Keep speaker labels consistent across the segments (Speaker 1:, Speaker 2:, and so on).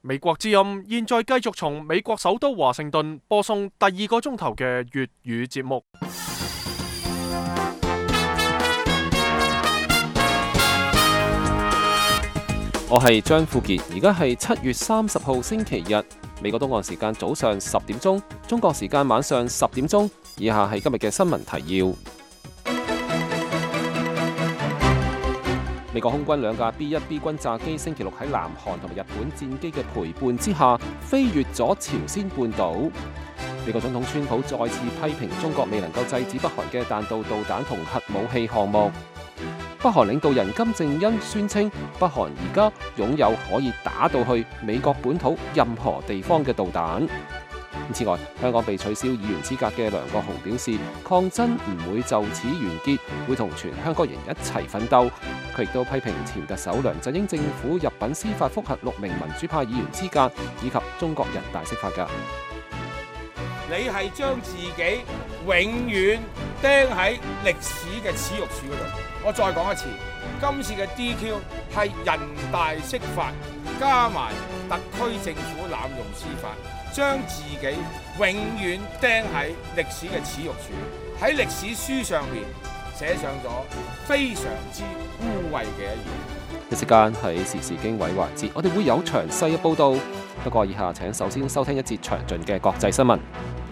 Speaker 1: 美國之音現在繼續從美國首都華盛頓播送第二個鐘頭嘅粵語節目。
Speaker 2: 我係張富傑，而家係7月30號星期日，美國東岸時間早上10點鐘，中國時間晚上10點鐘。以下係今日嘅新聞提要。美國空軍兩架 B-1B 轟炸機星期六喺南韓同埋日本戰機嘅陪伴之下，飛越咗朝鮮半島。美國總統川普再次批評中國未能夠制止北韓嘅彈道導彈同核武器項目。北韓領導人金正恩宣稱，北韓而家擁有可以打到去美國本土任何地方嘅導彈。此外，香港被取消議員資格嘅梁國雄表示，抗爭唔會就此完結，會同全香港人一齊奮鬥。佢亦都批評前特首梁振英政府入稟司法覆核6名民主派議員資格，以及中國人大釋法㗎。
Speaker 3: 你係將自己永遠釘喺歷史嘅恥辱柱嗰度。我再講一次，今次嘅 DQ 係人大釋法加埋特區政府濫用司法，將自己永遠釘喺歷史嘅恥辱柱，喺歷史書上面寫上咗非常之污穢嘅一頁。
Speaker 2: 一時間喺時事經緯環節，我哋會有詳細嘅報導。不過以下請首先收聽一節詳盡嘅國際新聞。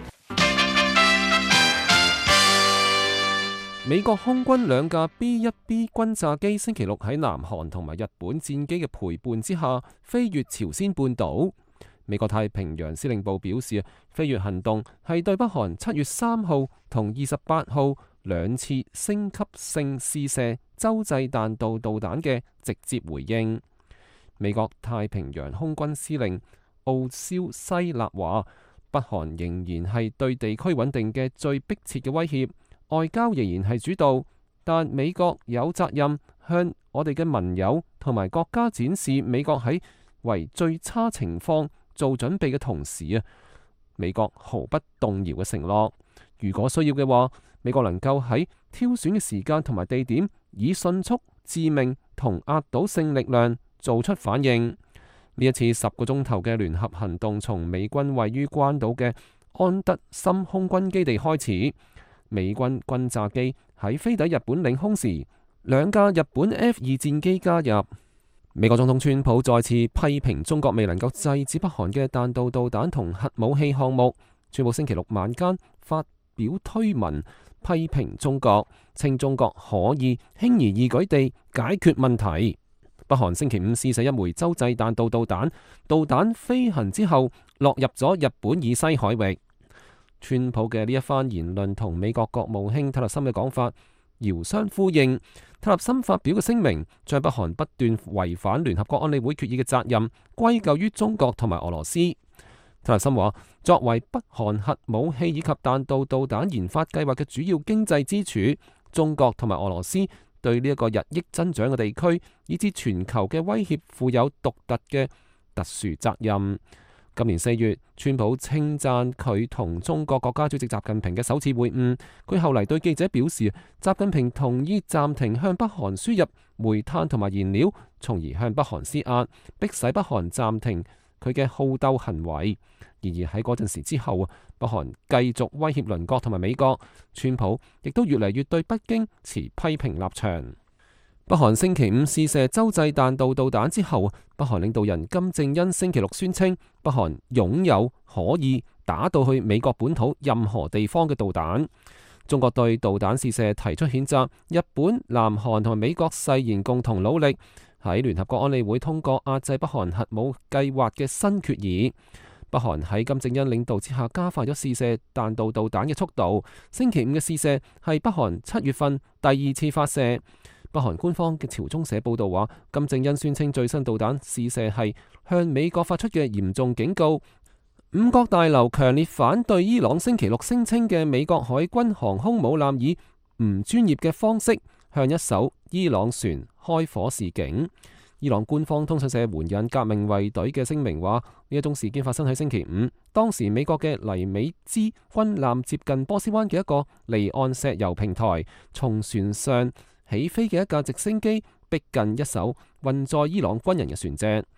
Speaker 2: 美國空軍兩架 B-1B 轟炸機星期六喺南韓同埋日本戰機嘅陪伴之下，飛越朝鮮半島。美國太平洋司令部表示，飛越行動係對北韓7月3號同28號兩次升級性試射洲際彈道導彈嘅直接回應。美國太平洋空軍司令奧肖西勒話，北韓仍然係對地區穩定嘅最迫切嘅威脅。外交仍然係主導，但美國有責任向我哋嘅盟友同埋國家展示美國喺為最差情況做準備嘅同時美國毫不動搖嘅承諾。如果需要嘅話，美國能夠喺挑選嘅時間同埋地點，以迅速、致命同壓倒性力量做出反應。呢一次10個鐘頭嘅聯合行動，從美軍位於關島嘅安德森空軍基地開始。美軍轟炸機喺飛抵日本領空時，兩架日本 F-2戰機加入。美國總統川普再次批評中國未能夠制止北韓嘅彈道導彈同核武器項目。川普星期六晚間發表推文批評中國，稱中國可以輕而易舉地解決問題。北韓星期五試射一枚洲際彈道導彈，導彈飛行之後落入咗日本以西海域。川普嘅呢一番言論同美國國務卿特勒森嘅講法遙相呼應。特勒森發表嘅聲明將北韓不斷違反聯合國安理會決議嘅責任歸咎於中國同埋俄羅斯。特勒森話，作為北韓核武器以及彈道導彈研發計劃嘅主要經濟支柱，中國同埋俄羅斯對呢一個日益增長嘅地區以至全球嘅威脅負有獨特嘅特殊責任。今年4月，川普稱讚佢同中國國家主席習近平嘅首次會晤。佢後嚟對記者表示，習近平同意暫停向北韓輸入煤炭同埋燃料，從而向北韓施壓，迫使北韓暫停佢嘅好鬥行為。然而喺嗰陣時之後，北韓繼續威脅鄰國同埋美國，川普亦都越嚟越對北京持批評立場。北韓星期五試射洲際彈道導彈之後，北韓領導人金正恩星期六宣稱，北韓擁有可以打到去美國本土任何地方嘅導彈。中國對導彈試射提出譴責，日本、南韓同埋美國誓言共同努力喺聯合國安理會通過壓制北韓核武計劃嘅新決議。北韓喺金正恩領導之下加快咗試射彈道導彈嘅速度。星期五嘅試射係北韓7月份第2次發射。北韓官方嘅朝中社報道話，金正恩宣稱最新導彈試射係向美國發出嘅嚴重警告。五角大樓強烈反對伊朗星期六聲稱嘅美國海軍航空母艦以唔專業嘅方式向一艘伊朗船開火示警。伊朗官方通訊社援引革命衛隊嘅聲明話，呢一宗事件發生喺星期五，當時美國嘅尼美茲軍艦接近波斯灣嘅一個離岸石油平台，從船上起飛嘅一架直升機逼近一艘運載伊朗軍人嘅船隻。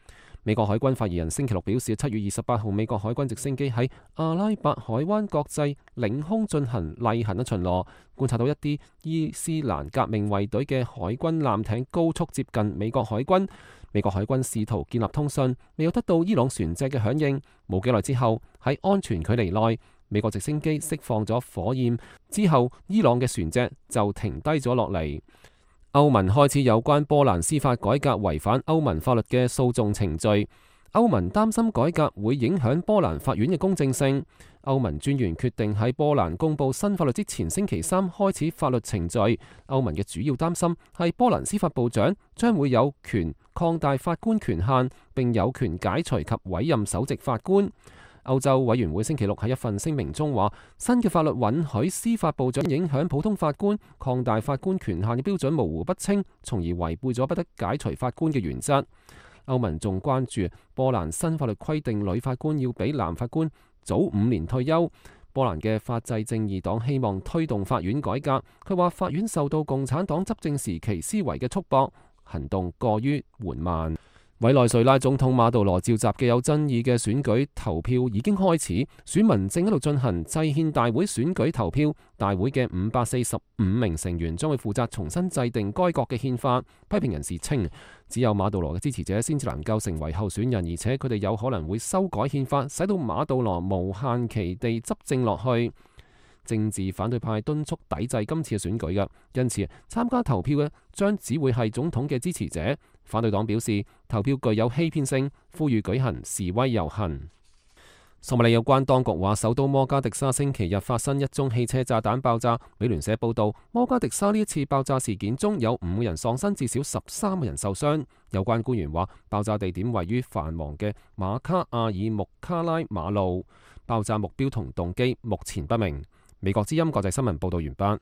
Speaker 2: 美國海軍發言人星期六表示，7月28號美國海軍直升機喺阿拉伯海灣國際領空進行例行嘅巡邏，觀察到一啲伊斯蘭革命衛隊嘅海軍艦艇高速接近美國海軍。美國海軍試圖建立通訊，未有得到伊朗船隻嘅響應。冇幾耐之後，喺安全距離內，美國直升機釋放咗火焰之後，伊朗嘅船隻就停低咗落嚟。歐盟開始有關波蘭司法改革違反歐盟法律嘅訴訟程序。歐盟擔心改革會影響波蘭法院嘅公正性。歐盟專員決定喺波蘭公布新法律之前星期三開始法律程序。歐盟嘅主要擔心係波蘭司法部長將會有權擴大法官權限，並有權解除及委任首席法官。歐洲委員會星期六喺一份聲明中話，新嘅法律允許司法部長影響普通法官，擴大法官權限嘅標準模糊不清，從而違背咗不得解除法官嘅原則。歐盟仲關注波蘭新法律規定女法官要比男法官早5年退休。波蘭嘅法制正義黨希望推動法院改革，佢話法院受到共產黨執政時期思維嘅束縛，行動過於緩慢。委內瑞拉總統馬杜羅召集嘅有爭議嘅選舉投票已經開始，選民正喺度進行制憲大會選舉投票。大會嘅545名成員將會負責重新制定該國嘅憲法。批評人士稱，只有馬杜羅嘅支持者先至能夠成為候選人，而且佢哋有可能會修改憲法，使到馬杜羅無限期地執政落去。政治反對派敦促抵制今次嘅選舉嘅，因此參加投票嘅將只會係總統嘅支持者。反對黨表示投票具有欺騙性，呼籲舉行示威遊行。索馬利有關當局話，首都摩加迪沙星期日發生一宗汽車炸彈爆炸。美聯社報道，摩加迪沙呢一次爆炸事件中有5個人喪生，至少13個人受傷。有關官員話，爆炸地點位於繁忙嘅馬卡阿爾穆卡拉馬路，爆炸目標同動機目前不明。美國之音國際新聞報道完畢。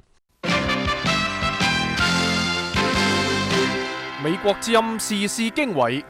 Speaker 1: 美國之音時事經緯，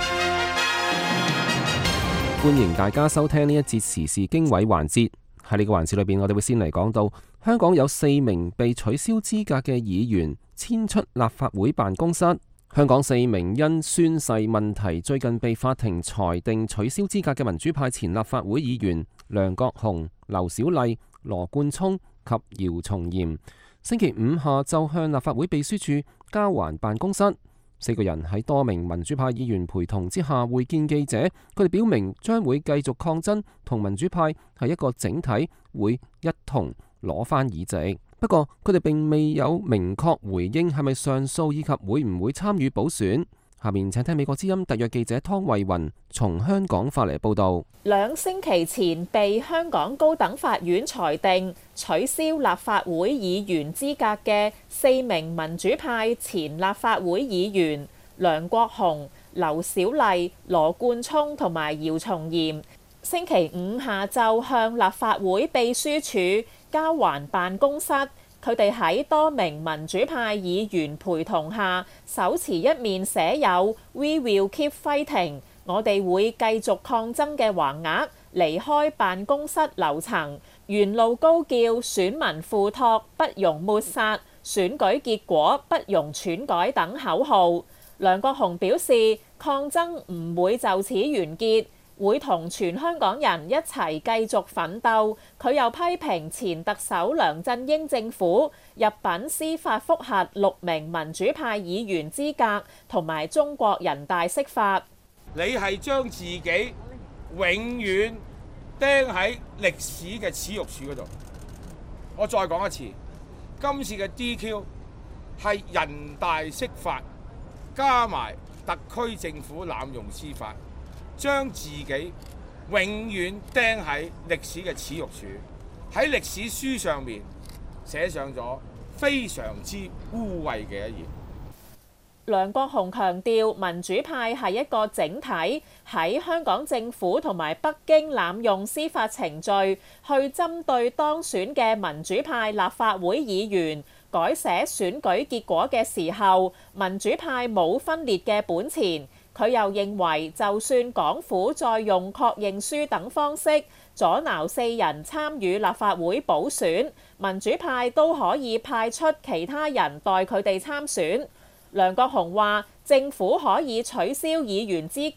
Speaker 2: 歡迎大家收聽呢一節時事經緯環節。喺呢個環節裏邊，我哋會先嚟講到香港有4名被取消資格嘅議員遷出立法會辦公室。香港4名因宣誓問題最近被法庭裁定取消資格嘅民主派前立法會議員梁國雄、劉小麗、羅冠聰及姚松炎，星期5下晝向立法會秘書處交還辦公室。4個人喺多名民主派議員陪同之下會見記者，佢哋表明將會繼續抗爭，同民主派係一個整體，會一同攞返議席。不過佢哋並未有明確回應係咪上訴以及會唔會參與補選。下面請聽美國之音特約記者湯慧雲從香港發嚟報道。
Speaker 4: 2星期前被香港高等法院裁定取消立法會議員資格嘅4名民主派前立法會議員梁國雄、劉小麗、羅冠聰同埋姚松炎，星期5下晝向立法會秘書處交還辦公室。佢哋喺多名民主派議員陪同下，手持一面寫有 We will keep fighting， 我哋會繼續抗爭嘅橫額，離開辦公室樓層，沿路高叫選民付託不容抹殺，選舉結果不容篡改等口號。梁國雄表示，抗爭唔會就此完結，會同全香港人一齊繼續奮鬥。佢又批評前特首梁振英政府入稟司法覆核6名民主派議員資格，同埋中國人大釋法。
Speaker 3: 你係將自己永遠釘喺歷史嘅恥辱柱嗰度。我再講一次，今次嘅 DQ 係人大釋法加埋特區政府濫用司法，將自己永遠釘喺歷史嘅恥辱柱，喺歷史書上面寫上咗非常之污穢嘅一頁。
Speaker 4: 梁國雄強調，民主派係一個整體，喺香港政府同埋北京濫用司法程序，去針對當選嘅民主派立法會議員改寫選舉結果嘅時候，民主派冇分裂嘅本錢。佢又認為，就算港府再用確認書等方式阻撓4人參與立法會補選，民主派都可以派出其他人代佢哋參選。梁國雄話：政府可以取消議員資格，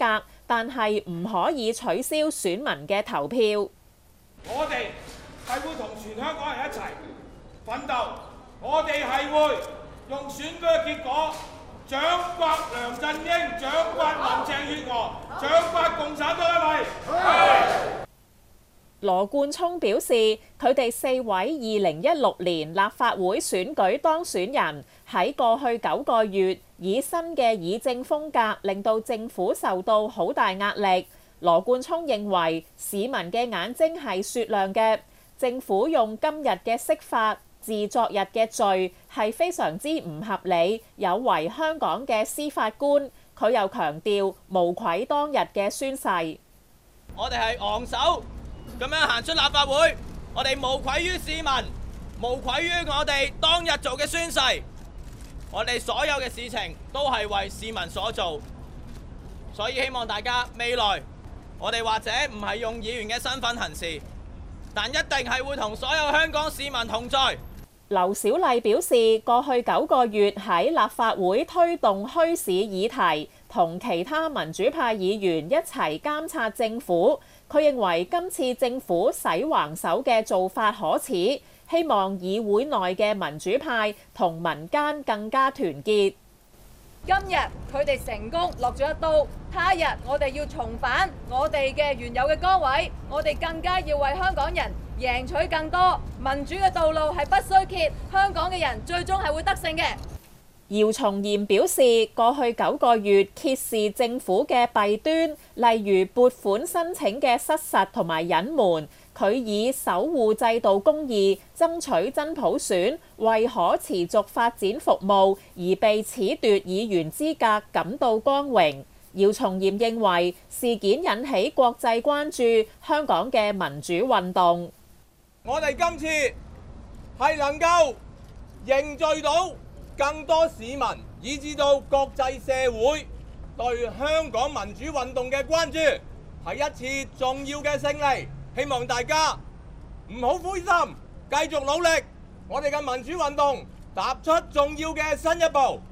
Speaker 4: 但係唔可以取消選民嘅投票。
Speaker 3: 我哋係會同全香港人一齊奮鬥，我哋係會用選舉嘅結果獎刮梁振英、獎刮林鄭月娥、獎刮共產黨一位。
Speaker 4: 羅冠聰表示，佢哋4位2016年立法會選舉當選人喺過去9個月以新嘅議政風格，令到政府受到好大壓力。羅冠聰認為市民嘅眼睛係雪亮嘅，政府用今日嘅釋法治昨日嘅罪係非常之唔合理，有違香港嘅司法觀。佢又強調無愧當日嘅宣誓。
Speaker 5: 我哋係昂首咁樣行出立法會，我哋無愧於市民，無愧於我哋當日做嘅宣誓。我哋所有嘅事情都係為市民所做，所以希望大家未來我哋或者唔係用議員嘅身份行事，但一定係會同所有香港市民同在。
Speaker 4: 劉小麗表示，過去9個月喺立法會推動墟市議題，同其他民主派議員一齊監察政府。佢認為今次政府洗橫手嘅做法可恥，希望議會內嘅民主派同民間更加團結。
Speaker 6: 今日佢哋成功落咗一刀，他日我哋要重返我哋嘅原有嘅崗位，我哋更加要為香港人贏取更多。民主嘅道路係不須歇，香港嘅人最終係會得勝嘅。
Speaker 4: 姚松炎表示，過去9個月揭示政府嘅弊端，例如撥款申請嘅失實同埋隱瞞。佢以守護制度公義、爭取真普選、為可持續發展服務而被褫奪議員資格感到光榮。姚松炎認為事件引起國際關注香港嘅民主運動。
Speaker 5: 我哋今次係能夠凝聚到更多市民，以至到國際社會對香港民主運動嘅關注，係一次重要嘅勝利。希望大家唔好灰心，繼續努力，我哋嘅民主運動踏出重要嘅新一步。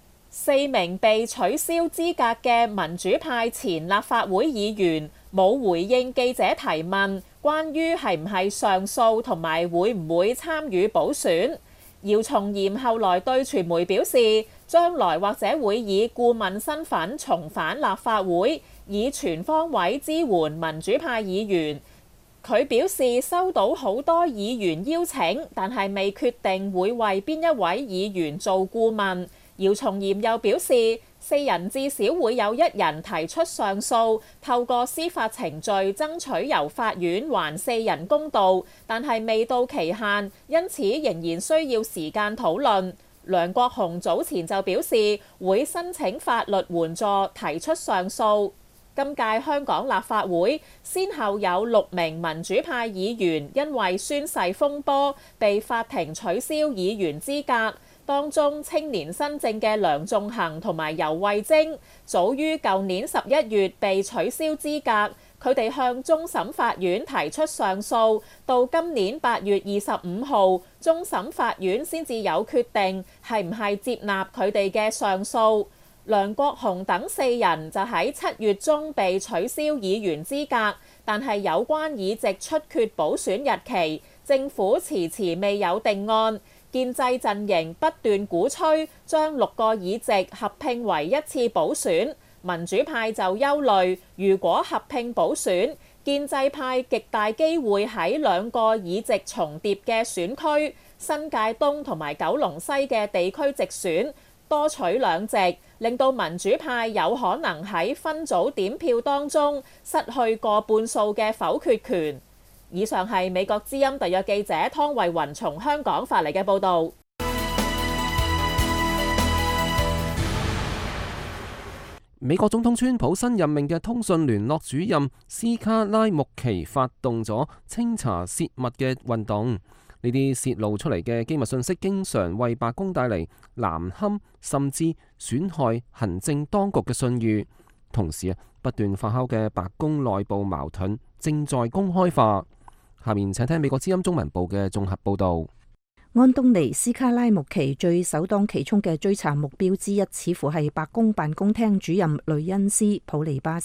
Speaker 4: 4名被取消資格嘅民主派前立法會議員冇回應記者提問，關於係唔係上訴同埋會唔會參與補選。姚松炎後來對傳媒表示，將來或者會以顧問身份重返立法會，以全方位支援民主派議員。佢表示收到好多議員邀請，但係未決定會為邊一位議員做顧問。姚松炎又表示，4人至少會有1人提出上訴，透過司法程序爭取由法院還4人公道，但係未到期限，因此仍然需要時間討論。梁國雄早前就表示會申請法律援助提出上訴。今屆香港立法會先後有6名民主派議員因為宣誓風波被法庭取消議員資格，當中青年新政嘅梁頌恆同埋游蕙禎早於舊年11月被取消資格，佢哋向終審法院提出上訴，到今年8月25號，終審法院先至有決定係唔係接納佢哋嘅上訴。梁國雄等4人就喺7月中被取消議員資格，但係有關議席出缺補選日期，政府遲遲未有定案。建制陣營不斷鼓吹將6個議席合併為一次補選，民主派就憂慮，如果合併補選，建制派極大機會喺2個議席重疊嘅選區新界東同埋九龍西嘅地區直選多取2席，令到民主派有可能喺分組點票當中失去過半數嘅否決權。以上係美國之音特約記者湯慧雲從香港發嚟嘅報導。
Speaker 2: 美國總統川普新任命嘅通訊聯絡主任斯卡拉穆奇發動咗清查泄密嘅運動。呢啲泄露出嚟嘅機密信息，經常為白宮帶嚟難堪甚至損害行政當局嘅信譽。同時不斷發酵嘅白宮內部矛盾正在公開化。下面請聽美國之音中文部嘅綜合報導。
Speaker 7: 安東尼斯卡拉穆奇最首當其衝嘅追查目標之一，似乎係白宮辦公廳主任雷恩斯普利巴斯。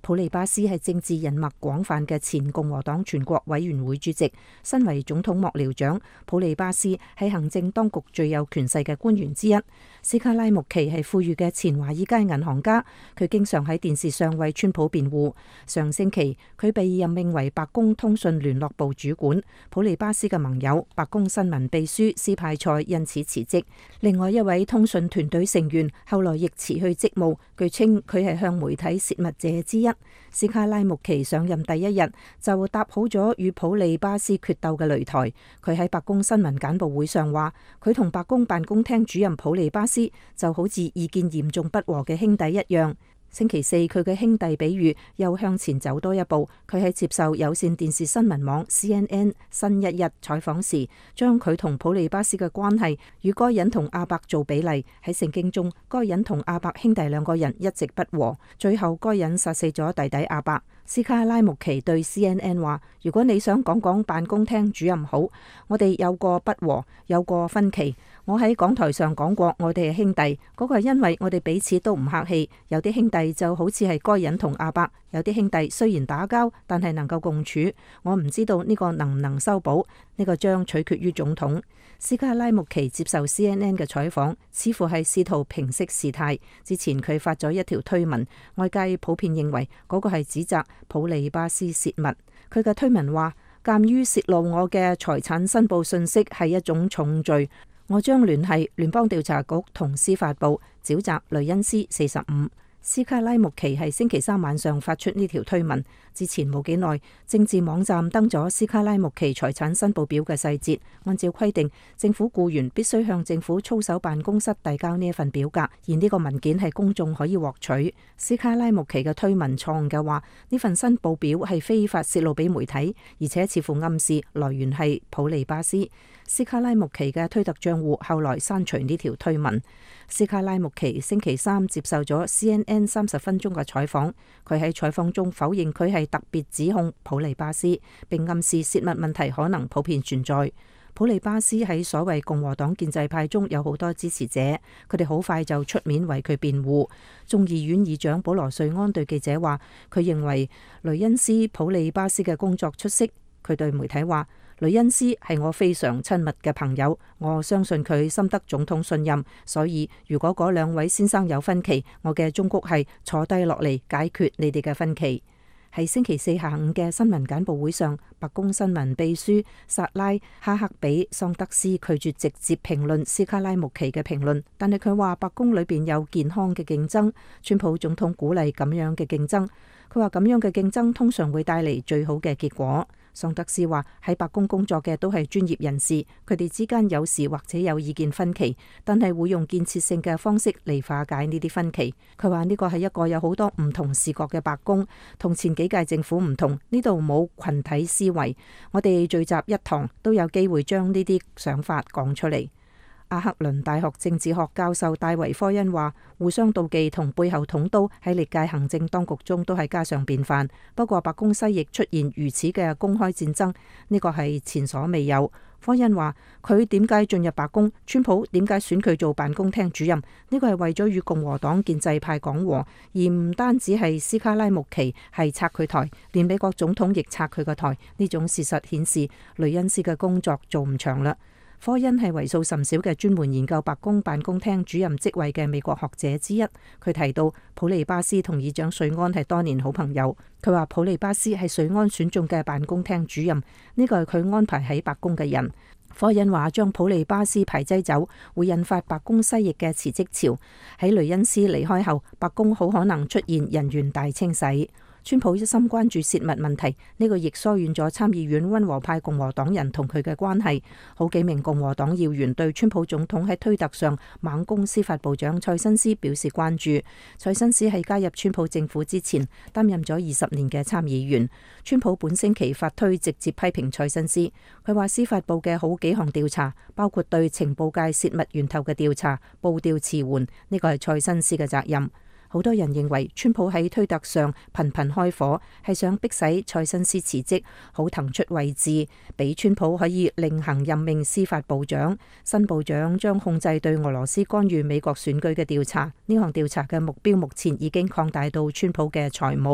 Speaker 7: 普利巴斯係政治人脈廣泛嘅前共和黨全國委員會主席，身為總統幕僚長，普利巴斯係行政當局最有權勢嘅官員之一。斯卡拉穆奇係富裕嘅前華爾街銀行家，佢經常喺電視上為川普辯護。上星期佢被任命為白宮通訊聯絡部主管，普利巴斯嘅盟友白宮新聞秘書斯派塞因此辭職。另外一位通訊團隊成員後來亦辭去職務，據稱佢係向媒體泄密者之一。斯卡拉穆奇上任第一日就搭好咗與普利巴斯決鬥嘅擂台。佢喺白宮新聞簡報會上話，佢同白宮辦公廳主任普利巴斯就好似意見嚴重不和嘅兄弟一樣。星期四，佢嘅兄弟比喻又向前走多一步。佢喺接受有線電視新聞網 CNN 新一日採訪時，將佢同普利巴斯嘅關係與該隱同亞伯做比例。喺聖經中，該隱同亞伯兄弟兩個人一直不和，最後該隱殺死咗弟弟亞伯。斯卡拉穆奇對 CNN 話：如果你想講講辦公廳主任好，我哋有過不和，有過分歧。我喺講台上講過，我哋係兄弟，嗰個係因為我哋彼此都唔客氣。有啲兄弟就好似係該隱同亞伯，有啲兄弟雖然打交，但係能夠共處。我唔知道呢個能唔能修補，呢個將取決於總統。斯卡拉穆奇接受 CNN 嘅採訪，似乎係試圖平息事態。之前佢發咗一條推文，外界普遍認為嗰個係指責普利巴斯泄密。佢嘅推文話：鑑於泄露我嘅財產申報信息係一種重罪，我將聯繫聯邦調查局同司法部，沼澤雷恩斯45。斯卡拉穆奇係星期三晚上發出呢條推文，之前冇幾耐，政治網站登咗斯卡拉穆奇財產申報表嘅細節。按照規定，政府僱員必須向政府操守辦公室遞交呢一份表格，而呢個文件係公眾可以獲取。斯卡拉穆奇嘅推文錯誤嘅話，呢份申報表係非法泄露俾媒體，而且似乎暗示來源係普利巴斯。斯卡拉穆奇嘅推特賬戶後來刪除呢條推文。斯卡拉穆奇星期三接受咗 CNN 30分鐘嘅採訪，佢喺採訪中否認佢係特別指控普利巴斯，並暗示泄密問題可能普遍存在。普利巴斯喺所謂共和黨建制派中有好多支持者，佢哋好快就出面為佢辯護。眾議院議長保羅瑞安對記者話，佢認為雷恩斯普利巴斯嘅工作出色。佢對媒體話，雷恩斯係我非常親密嘅朋友，我相信佢深得總統信任，所以如果嗰兩位先生有分歧，我嘅忠告係坐低落嚟解決你哋嘅分歧。喺星期四下午嘅新聞簡報會上，白宮新聞秘書薩拉哈克比桑德斯拒絕直接評論斯卡拉穆奇嘅評論，但係佢話白宮裏邊有健康嘅競爭，川普總統鼓勵咁樣嘅競爭。佢話咁樣嘅競爭通常會帶嚟最好嘅結果。桑德斯話喺白宮工作嘅都係專業人士，佢哋之間有時或者有意見分歧，但係會用建設性嘅方式嚟化解呢啲分歧。佢話呢個係一個有好多唔同視角嘅白宮，同前幾屆政府唔同，呢度冇群體思維，我哋聚集一堂都有機會將呢啲想法講出嚟。阿克倫大學政治學教授戴維科恩話，互相妒忌同背後捅刀喺歷屆行政當局中都係家常便飯，不過白宮西翼出現如此嘅公開戰爭，呢個係前所未有。科恩話，佢點解進入白宮？川普點解選佢做辦公廳主任？呢個係為咗與共和黨建制派講和，而唔單止係斯卡拉穆奇係拆佢台，連美國總統亦拆佢個台。呢種事實顯示雷恩斯嘅工作做唔長啦。科恩係為數甚少嘅專門研究白宮辦公廳主任職位嘅美國學者之一。佢提到普利巴斯同議長瑞安係多年好朋友。佢話普利巴斯係瑞安選中嘅辦公廳主任，呢個係佢安排喺白宮嘅人。科恩話將普利巴斯排擠走，會引發白宮西翼嘅辭職潮。喺雷恩斯離開後，白宮好可能出現人員大清洗。川普一心關注泄密問題，呢個亦疏遠咗參議院溫和派共和黨人同佢嘅關係。好幾名共和黨要員對川普總統喺推特上猛攻司法部長蔡新斯表示關注。蔡新斯係加入川普政府之前擔任咗20年嘅參議員。川普本星期發推直接批評蔡新斯，佢話司法部嘅好幾項調查，包括對情報界泄密源頭嘅調查，步調遲緩，呢個係蔡新斯嘅責任。好多人認為川普喺推特上頻頻開火，係想迫使蔡新斯辭職，好騰出位置，俾川普可以另行任命司法部長。新部長將控制對俄羅斯干預美國選舉嘅調查。呢項調查嘅目標目前已經擴大到川普嘅財務。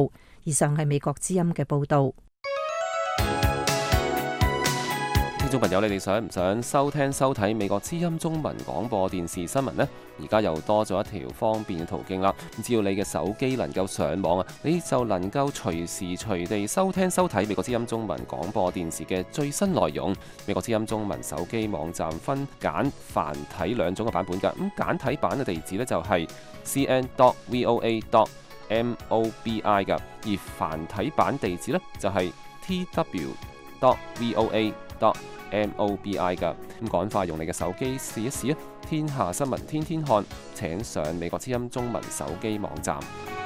Speaker 7: 以上係美國之音嘅報導。
Speaker 2: 聽眾朋友，你哋想唔想收聽收睇美國之音中文廣播電視新聞呢？而家又多咗一條方便嘅途徑啦。只要你嘅手機能夠上網啊，你就能夠隨時隨地收聽收睇美國之音中文廣播電視嘅最新內容。美國之音中文手機網站分簡繁體兩種嘅版本㗎。咁簡體版嘅地址呢，就係 cn.voa.mobi 㗎，而繁體版地址呢，就係 tw.voa.mobi 噶。咁趕快用你嘅手機試一試啊！天下新聞天天看，請上美國之音中文手機網站。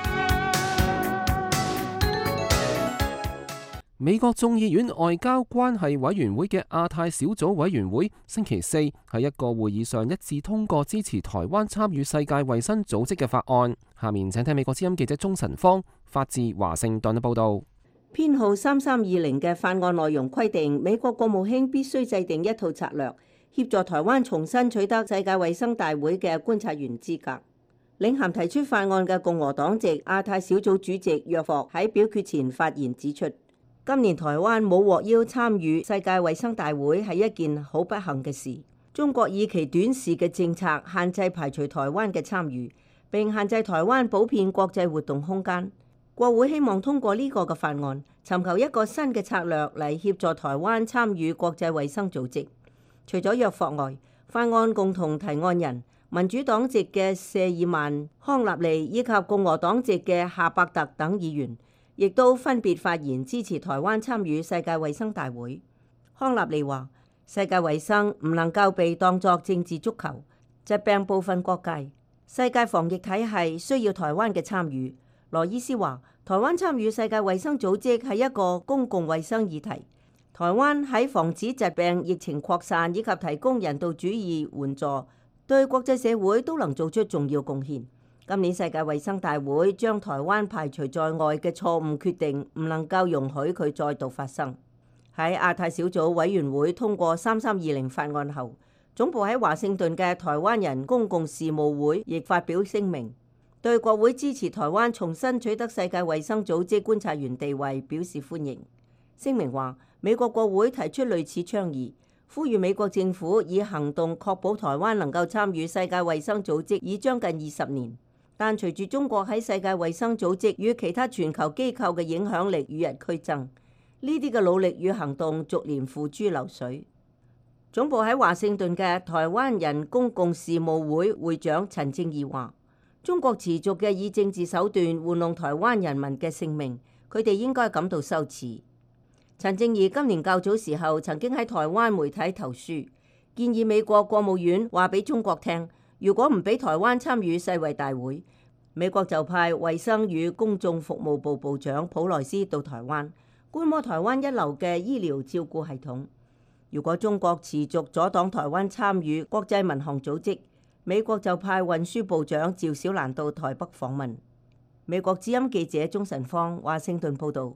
Speaker 2: 美國眾議院外交關係委員會嘅亞太小組委員會星期四喺一個會議上一致通過支持台灣參與世界衛生組織嘅法案。下面請聽美國之音記者鍾晨芳發自華盛頓嘅報道。
Speaker 8: 編號3320嘅法案內容規定，美國國務卿必須制定一套策略，協助台灣重新取得世界衛生大會嘅觀察員資格。領銜提出法案嘅共和黨籍亞太小組主席約霍喺表決前發言指出，今年台灣冇獲邀參與世界衛生大會係一件好不幸嘅事。中國以其短視嘅政策限制排除台灣嘅參與，並限制台灣普遍國際活動空間。國會希望通過呢個嘅法案，尋求一個新嘅策略嚟協助台灣參與國際衛生組織。除咗約霍外，法案共同提案人民主黨籍嘅謝爾曼、康納利以及共和黨籍嘅夏伯特等議員，亦都分別發言支持台灣參與世界衛生大會。康納利話：世界衛生唔能夠被當作政治足球，疾病不分國界，世界防疫體系需要台灣嘅參與。羅伊斯話：台灣參與世界衛生組織係一個公共衛生議題，台灣喺防止疾病疫情擴散以及提供人道主義援助，對國際社會都能做出重要貢獻。今年世界衛生大會將台灣排除在外嘅錯誤決定，唔能夠容許佢再度發生。喺亞太小組委員會通過3320法案後，總部喺華盛頓嘅台灣人公共事務會亦發表聲明，對國會支持台灣重新取得世界衛生組織觀察員地位表示歡迎。聲明話，美國國會提出類似倡議，呼籲美國政府以行動確保台灣能夠參與世界衛生組織已將近20年。但隨住中國喺世界衛生組織與其他全球機構嘅影響力與日俱增，呢啲嘅努力與行動逐年付諸流水。總部喺華盛頓嘅台灣人公共事務會會長陳正義話：中國持續嘅以政治手段玩弄台灣人民嘅性命，佢哋應該感到羞恥。陳正義今年較早時候曾經喺台灣媒體投書，建議美國國務院話俾中國聽，如果唔俾台灣參與世衛大會，美國就派衛生與公眾服務部部長普萊斯到台灣，觀摩台灣一流嘅醫療照顧系統。如果中國持續阻擋台灣參與國際民航組織，美國就派運輸部長趙小蘭到台北訪問。美國之音記者鍾晨芳華盛頓報導。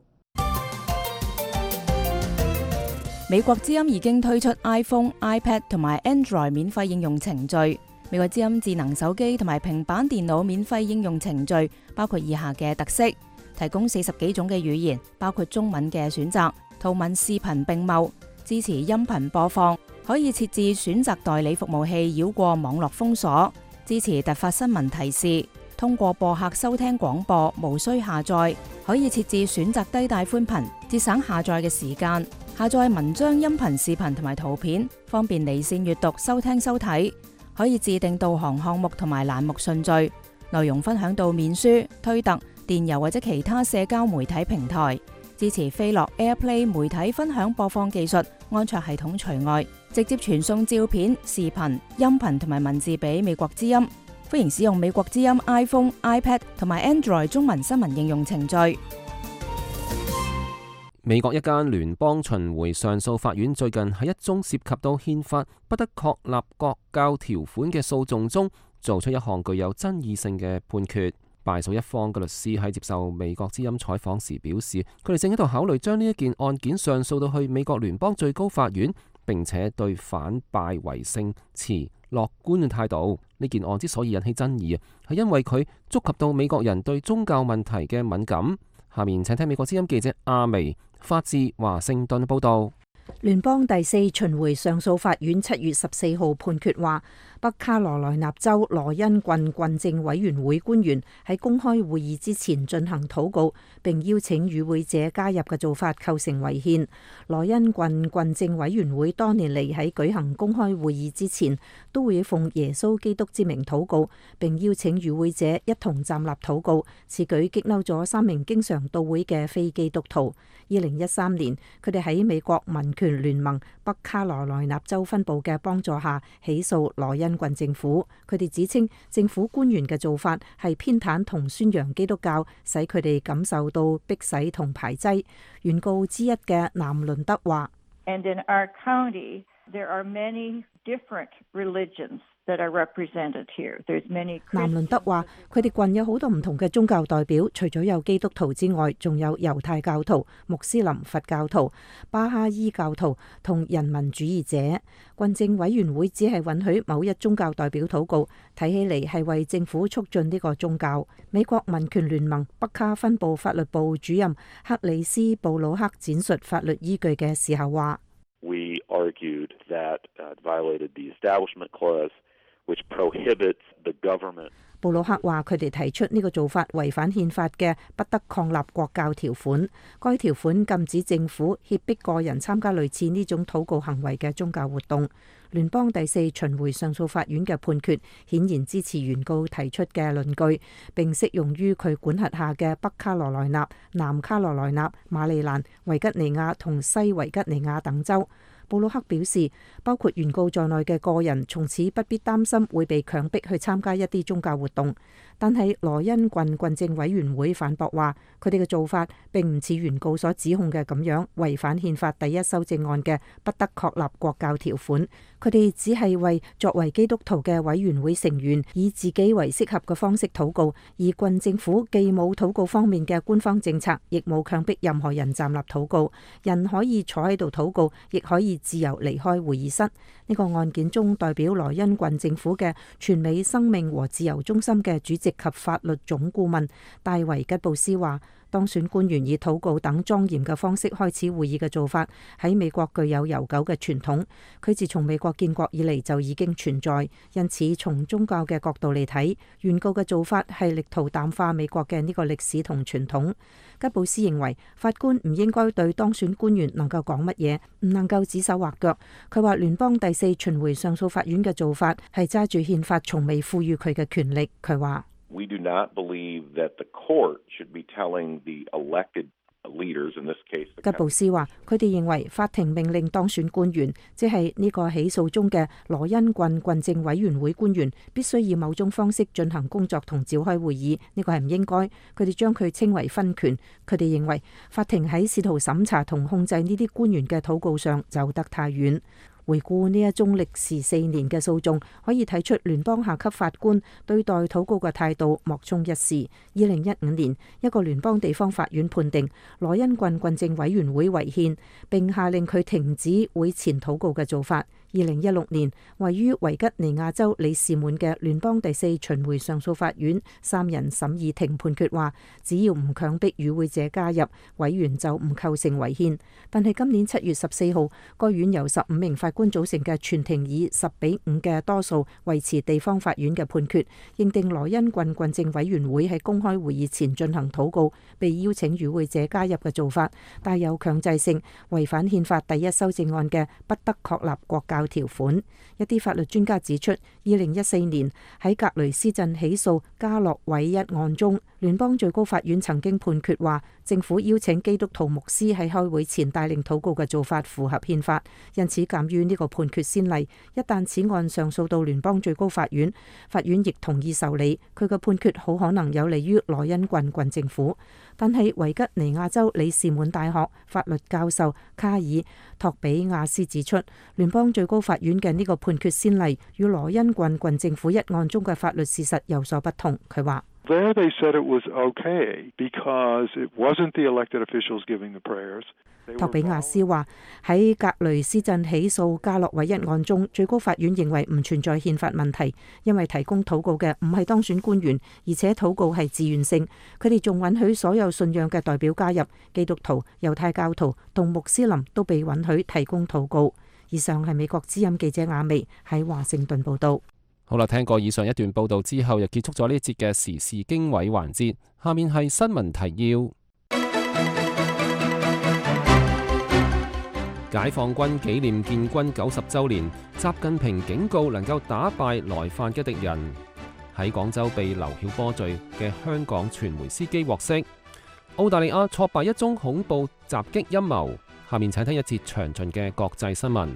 Speaker 9: 美國之音已經推出 iPhone、iPad 同埋 Android 免費應用程序。美國之音智能手機同埋平板電腦免費應用程序包括以下嘅特色：提供40幾種嘅語言，包括中文嘅選擇，圖文視頻並茂，支持音頻播放，可以設置選擇代理服務器繞過網絡封鎖，支持突發新聞提示，通過播客收聽廣播，無需下載，可以設置選擇低帶寬頻，節省下載嘅時間，下載文章、音頻、視頻同埋圖片，方便離線閱讀、收聽收睇。可以自定導航項目同埋欄目順序，內容分享到面書、推特、電郵或者其他社交媒體平台，支持飛樂 AirPlay 媒體分享播放技術，安卓系統除外，直接傳送照片、視頻、音頻同埋文字俾美國之音。歡迎使用美國之音 iPhone、iPad 同埋 Android 中文新聞應用程序。
Speaker 2: 美國一間聯邦巡迴上訴法院最近喺一宗涉及到憲法不得確立國教條款嘅訴訟中，做出一項具有爭議性嘅判決。敗訴一方嘅律師喺接受美國之音採訪時表示，佢哋正喺度考慮將呢一件案件上訴到去美國聯邦最高法院，並且對反敗為勝持樂觀嘅態度。呢件案之所以引起爭議，係因為佢觸及到美國人對宗教問題嘅敏感。 下面請聽美國之音記者阿薇發自華盛頓報道。
Speaker 7: 聯邦第四巡迴上訴法院7月14號判決話，北卡羅來納州羅恩郡郡政委員會官員喺公開會議之前進行禱告，並邀請與會者加入嘅做法構成違憲。羅恩郡郡政委員會多年嚟喺舉行公開會議之前，都會奉耶穌基督之名禱告，並邀請與會者一同站立禱告。此舉激嬲咗3名經常到會嘅非基督徒。2013年，佢哋喺美國民權聯盟北卡羅來納州分部嘅幫助下起訴羅恩郡政府。佢哋指稱政府官員嘅做法係偏袒同宣揚基督教，使佢哋感受到迫使同排擠。原告之一嘅南倫德話
Speaker 10: ：And in our county, there are many different religions that are represented here. There's many.
Speaker 7: 南倫德話：佢哋郡有好多唔同嘅宗教代表，除咗有基督徒之外，仲有猶太教徒、穆斯林、佛教徒、巴哈伊教徒同人民主義者。郡政委員會只係允許某一宗教代表禱告，睇起嚟係為政府促進呢個宗教。美國民權聯盟北卡分部法律部主任克里斯布魯克展述法律依據嘅時候話
Speaker 11: ：We argued that violated the Establishment Clause, which prohibits the government.
Speaker 7: 布魯克話：佢哋提出呢個做法違反憲法嘅不得抗立國教條款。該條款禁止政府脅迫個人參加類似呢種禱告行為嘅宗教活動。聯邦第四巡迴上訴法院嘅判決顯然支持原告提出嘅論據，並適用於佢管轄下嘅北卡羅來納、南卡羅來納、馬里蘭、維吉尼亞同西維吉尼亞等州。布魯克表示，包括原告在內嘅個人從此不必擔心會被強迫去參加一啲宗教活動。但係羅恩郡郡政委員會反駁話，佢哋嘅做法並唔似原告所指控嘅咁樣違反憲法第1修正案嘅不得確立國教條款。佢哋只係為作為基督徒嘅委員會成員以自己為適合嘅方式禱告，而郡政府既冇禱告方面嘅官方政策，亦冇強迫任何人站立禱告。人可以坐喺度禱告，亦可以自由離開會議室。呢個案件中代表羅恩郡政府嘅全美生命和自由中心嘅主席及法律總顧問戴維吉布斯話，當選官員以禱告等莊嚴嘅方式開始會議嘅做法喺美國具有悠久嘅傳統。佢自從美國建國以嚟就已經存在，因此從宗教嘅角度嚟睇，原告嘅做法係力圖淡化美國嘅呢個歷史同傳統。吉布斯認為法官唔應該對當選官員能夠講乜嘢，唔能夠指手畫腳。佢話聯邦第四巡迴上訴法院嘅做法係揸住憲法從未賦予佢嘅權力。佢話
Speaker 11: ：We do not believe that the court should be telling the elected leaders, in this case.
Speaker 7: 吉布斯話：佢哋認為法庭命令當選官員，即係呢個起訴中嘅羅恩郡郡政委員會官員，必須以某種方式進行工作同召開會議。呢個係唔應該。佢哋將佢稱為分權。佢哋認為法庭喺試圖審查同控制呢啲官員嘅禱告上走得太遠。回顧呢一宗歷時4年嘅訴訟，可以睇出聯邦下級法官對待禱告嘅態度莫衷一是。2015年，一個聯邦地方法院判定羅恩郡郡政委員會違憲，並下令佢停止會前禱告嘅做法。2016年，位於維吉尼亞州里士滿嘅聯邦第四巡迴上訴法院3人審議庭判決話，只要唔強迫與會者加入，委員就唔構成違憲。但係今年7月14號，該院由15名法官組成嘅全庭以10-5嘅多數維持地方法院嘅判決，認定羅恩郡郡政委員會喺公開會議前進行禱告，被邀請與會者加入嘅做法帶有強制性，違反憲法第1修正案嘅不得確立國教條款。一啲法律專家指出，2014年喺格雷斯鎮起訴加洛韋一案中，聯邦最高法院曾經判決話，政府邀請基督徒牧師喺開會前帶領禱告嘅做法符合憲法，因此鑑於呢個判決先例，一旦此案上訴到聯邦最高法院，法院亦同意受理，佢嘅判決好可能有利於羅恩郡郡政府。但係維吉尼亞州里士滿大學法律教授卡爾托比亞斯指出，聯邦最高法院嘅呢個判決先例與羅恩郡郡政府一案中嘅法律事實有所不同。佢話
Speaker 12: There they said it was okay because it wasn't the elected officials giving the prayers.
Speaker 7: 托比亞斯話喺格雷斯鎮起訴加洛維一案中，最高法院認為唔存在憲法問題，因為提供禱告嘅唔係當選官員，而且禱告係自願性。佢哋仲允許所有信仰嘅代表加入，基督徒、猶太教徒同穆斯林都被允許提供禱告。以上係美國之音記者亞薇喺華盛頓報導。
Speaker 2: 好啦，聽過以上一段報導之後，又結束咗呢一節嘅時事經緯環節。下面係新聞提要。解放軍紀念建軍90週年，習近平警告能夠打敗來犯嘅敵人。喺廣州被劉曉波罪嘅香港傳媒司機獲釋。澳大利亞挫敗一宗恐怖襲擊陰謀。下面請聽一節詳盡嘅國際新聞。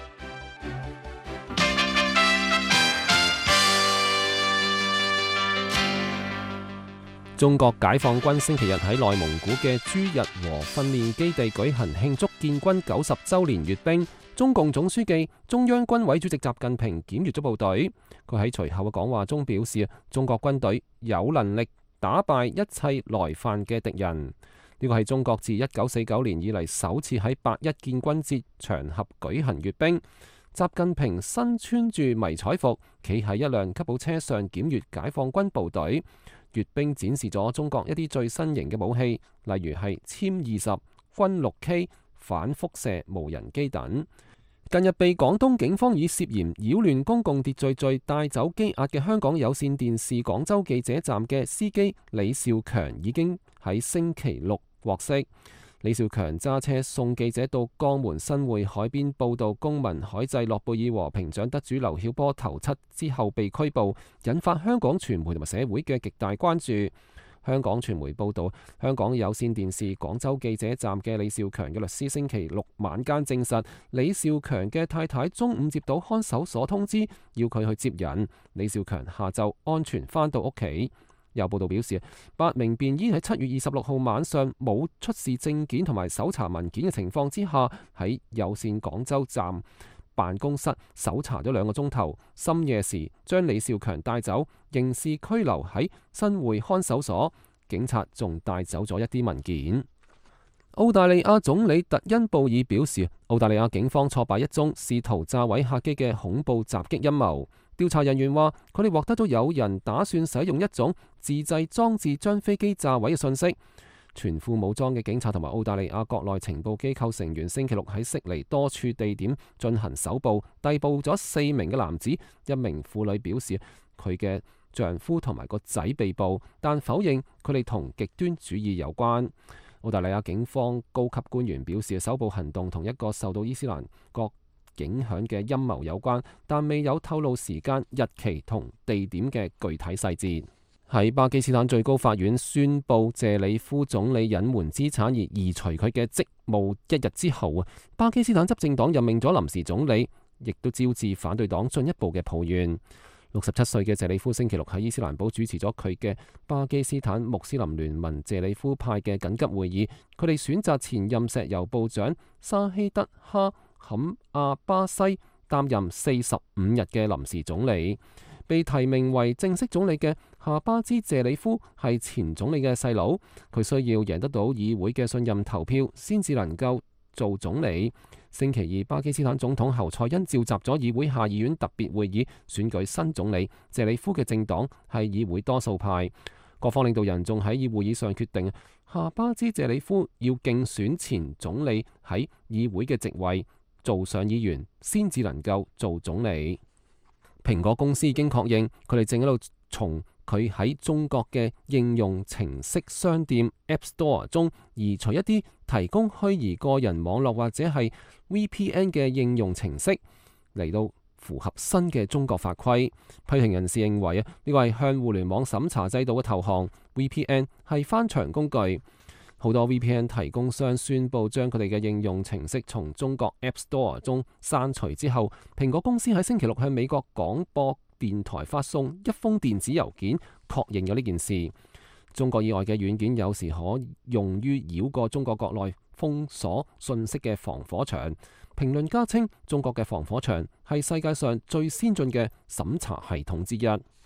Speaker 2: 中國解放軍星期日喺內蒙古嘅朱日和訓練基地舉行慶祝建軍90週年閱兵。中共總書記、中央軍委主席習近平檢閱咗部隊。佢喺隨後嘅講話中表示，中國軍隊有能力打敗一切來犯嘅敵人。呢個係中國自1949年以嚟首次喺8·1建軍節場合舉行閱兵。習近平身穿住迷彩服，企喺一輛吉普車上檢閱解放軍部隊。閱兵展示咗中國一啲最新型嘅武器，例如係殲20、軍6K、反輻射無人機等。近日被廣東警方以涉嫌擾亂公共秩序罪帶走羈押嘅香港有線電視廣州記者站嘅司機李兆強已經喺星期六獲釋。李兆強揸車送記者到江門新會海邊報道公民海祭諾貝爾和平獎得主劉曉波頭七之後被拘捕，引發香港傳媒同埋社會嘅極大關注。香港傳媒報道，香港有線電視廣州記者站嘅李兆強嘅律師星期六晚間證實，李兆強嘅太太中午接到看守所通知，要佢去接人。李兆強下晝安全返到屋企。有報道表示，8名便衣喺7月26號晚上冇出示證件同埋搜查文件嘅情況之下，喺有線廣州站辦公室搜查咗2個鐘頭，深夜時將李兆強帶走，刑事拘留喺新會看守所。警察仲帶走咗一啲文件。澳大利亞總理特恩布爾表示，澳大利亞警方挫敗一宗試圖炸毀客機嘅恐怖襲擊陰謀。調查人員話，佢哋獲得咗有人打算使用一種自製裝置將飛機炸毀嘅信息。全副武裝嘅警察同埋澳大利亞國內情報機構成員星期六喺悉尼多處地點進行搜捕，逮捕咗4名嘅男子。一名婦女表示，佢嘅丈夫同埋個仔被捕，但否認佢哋同極端主義有關。澳大利亞警方高級官員表示，搜捕行動同一個受到伊斯蘭國影響嘅陰謀有關，但未有透露時間、日期同地點嘅具體細節。喺巴基斯坦最高法院宣布謝里夫總理隱瞞資產而移除佢嘅職務一日之後啊，巴基斯坦執政黨任命咗臨時總理，亦都招致反對黨進一步嘅抱怨。67歲嘅謝里夫星期六喺伊斯蘭堡主持咗佢嘅巴基斯坦穆斯林聯盟謝里夫派嘅緊急會議，佢哋選擇前任石油部長沙希德哈坎阿巴西擔任45日嘅臨時總理。被提名為正式總理嘅夏巴茲謝里夫係前總理嘅細佬，佢需要贏得到議會嘅信任投票先至能夠做總理。星期二，巴基斯坦總統侯賽因召集咗議會下議院特別會議選舉新總理。謝里夫嘅政黨係議會多數派，各方領導人仲喺會議上決定夏巴茲謝里夫要競選前總理喺議會嘅席位，做上議員先至能夠做總理。蘋果公司已經確認，佢哋正喺度從佢喺中國嘅應用程式商店 App Store 中移除一啲提供虛擬個人網絡或者係 VPN 嘅應用程式，嚟到符合新嘅中國法規。批評人士認為呢個係向互聯網審查制度嘅投降。VPN 係翻牆工具。好多 VPN 提供商宣布將佢哋嘅應用程式從中國 App Store 中刪除之後，蘋果公司喺星期六向美國廣播電台發送一封電子郵件，確認咗呢件事。中國以外嘅軟件有時可用於繞過中國國內封鎖信息嘅防火牆。評論家稱，中國嘅防火牆係世界上最先進嘅審查系統之一。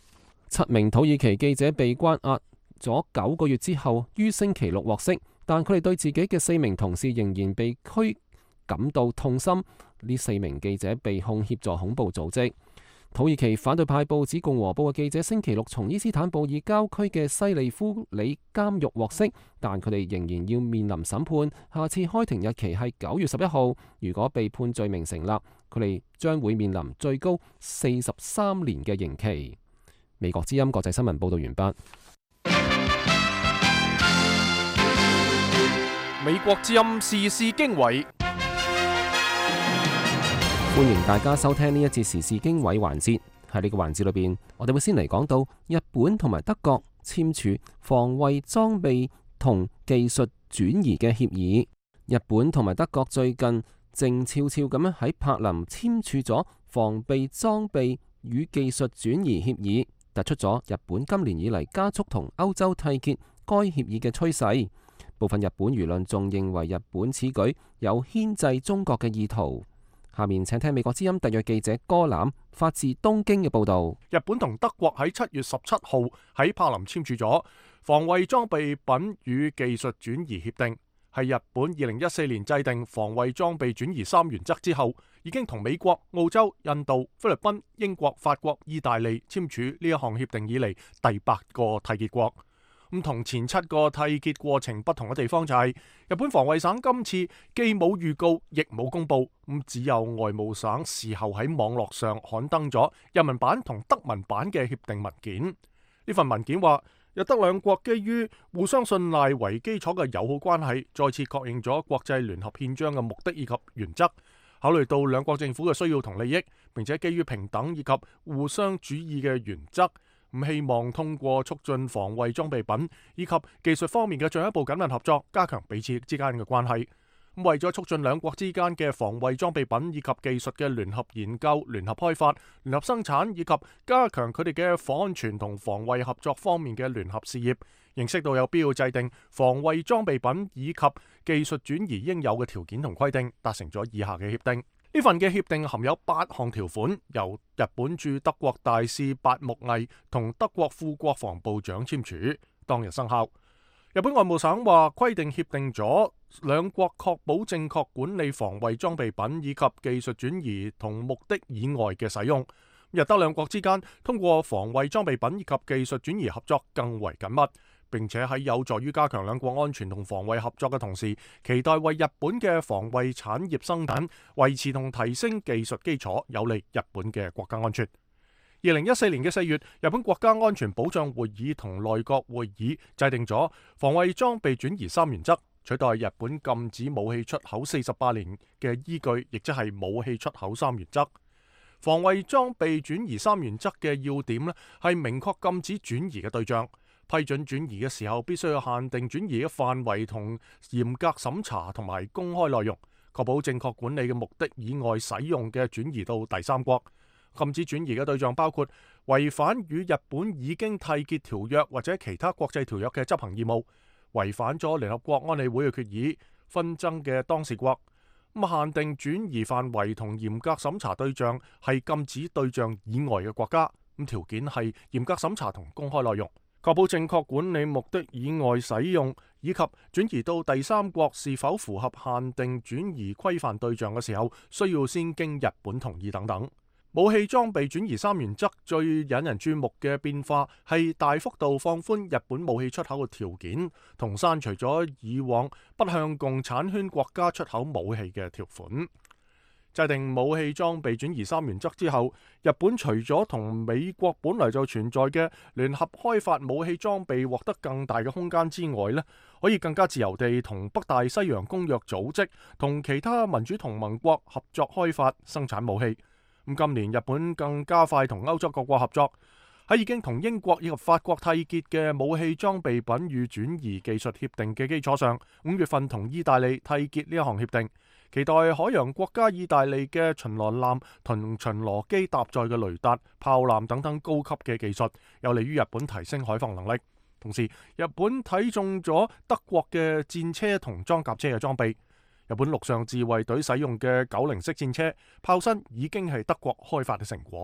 Speaker 2: 7名土耳其記者被關押咗9個月之後，於星期六獲釋，但佢哋對自己嘅4名同事仍然被拘感到痛心。呢4名記者被控協助恐怖組織。土耳其反對派報紙《共和報》嘅記者星期六從伊斯坦布爾郊區嘅西利夫里監獄獲釋，但佢哋仍然要面臨審判。下次開庭日期係9月11號。如果被判罪名成立，佢哋將會面臨最高43年嘅刑期。美國之音國際新聞報道完畢。
Speaker 1: 美國之音時事經緯。
Speaker 2: 歡迎大家收聽呢一節時事經緯環節。喺呢個環節裏邊，我哋會先嚟講到日本同埋德國簽署防衛裝備同技術轉移嘅協議。日本同埋德國最近靜悄悄咁樣喺柏林簽署咗防備裝備與技術轉移協議，突出咗日本今年以嚟加速同歐洲締結該協議嘅趨勢。部分日本輿論仲認為日本此舉有牽制中國嘅意圖。下面請聽美國之音特約記者柯南發自東京嘅報道。
Speaker 1: 日本同德國喺7月17號喺柏林簽署咗防衛裝備品與技術轉移協定，係日本2014年制定防衛裝備轉移3原則之後，已經同美國、澳洲、印度、菲律賓、英國、法國、意大利簽署呢一項協定以嚟第8個締結國。咁同前7個締結過程不同嘅地方就係，日本防衛省今次既冇預告，亦冇公佈，咁只有外務省事後喺網絡上刊登咗日文版同德文版嘅協定文件。呢份文件話，日德兩國基於互相信賴為基礎嘅友好關係，再次確認咗國際聯合憲章嘅目的以及原則，考慮到兩國政府嘅需要同利益，並且基於平等以及互相主義嘅原則，唔希望通過促進防衛裝備品以及技術方面嘅進一步緊密合作，加強彼此之間嘅關係。為咗促進兩國之間嘅防衛裝備品以及技術嘅聯合研究、聯合開發、聯合生產以及加強佢哋嘅防安全同防衛合作方面嘅聯合事業，認識到有必要制定防衛裝備品以及技術轉移應有嘅條件同規定，達成咗以下嘅協定。呢份嘅協定含有8項條款，由日本駐德國大使八木毅同德國副國防部長簽署，當日生效。日本外務省話，規定協定咗兩國確保正確管理防衛裝備品以及技術轉移同目的以外嘅使用。日德兩國之間通過防衛裝備品以及技術轉移合作更為緊密，並且喺有助於加強兩國安全同防衛合作嘅同時，期待為日本嘅防衛產業生產維持同提升技術基礎，有利日本嘅國家安全。2014年嘅4月，日本國家安全保障會議同內閣會議制定咗防衛裝備轉移3原則，取代日本禁止武器出口48年嘅依據，亦即係武器出口3原則。防衛裝備轉移3原則嘅要點呢，係明確禁止轉移嘅對象，批准轉移嘅時候必須要限定轉移嘅範圍同嚴格審查同埋公開內容，確保正確管理嘅目的以外使用嘅轉移到第三國。禁止轉移嘅對象包括違反與日本已經締結條約或者其他國際條約嘅執行義務，違反咗聯合國安理會嘅決議，紛爭嘅當事國。限定轉移範圍同嚴格審查對象係禁止對象以外嘅國家。條件係嚴格審查同公開內容，確保正確管理目的以外使用，以及轉移到第三國是否符合限定轉移規範對象嘅時候，需要先經日本同意等等。武器裝備轉移3原則最引人注目嘅變化係大幅度放寬日本武器出口嘅條件，同刪除咗以往不向共產圈國家出口武器嘅條款。制定武器裝備轉移3原則之後，日本除咗同美國本來就存在嘅聯合開發武器裝備獲得更大嘅空間之外呢，可以更加自由地同北大西洋公約組織同其他民主同盟國合作開發生產武器。今年日本更加快同歐洲各國合作，喺已經同英國以及法國締結嘅武器裝備品與轉移技術協定嘅基礎上，5月份同意大利締結呢一項協定，期待海洋國家意大利嘅巡邏艦同巡邏機搭載嘅雷達、炮艦等等高級嘅技術，有利於日本提升海防能力。同時，日本睇中咗德國嘅戰車同裝甲車嘅裝備。日本陸上自衛隊使用嘅90式戰車炮身已經係德國開發嘅成果，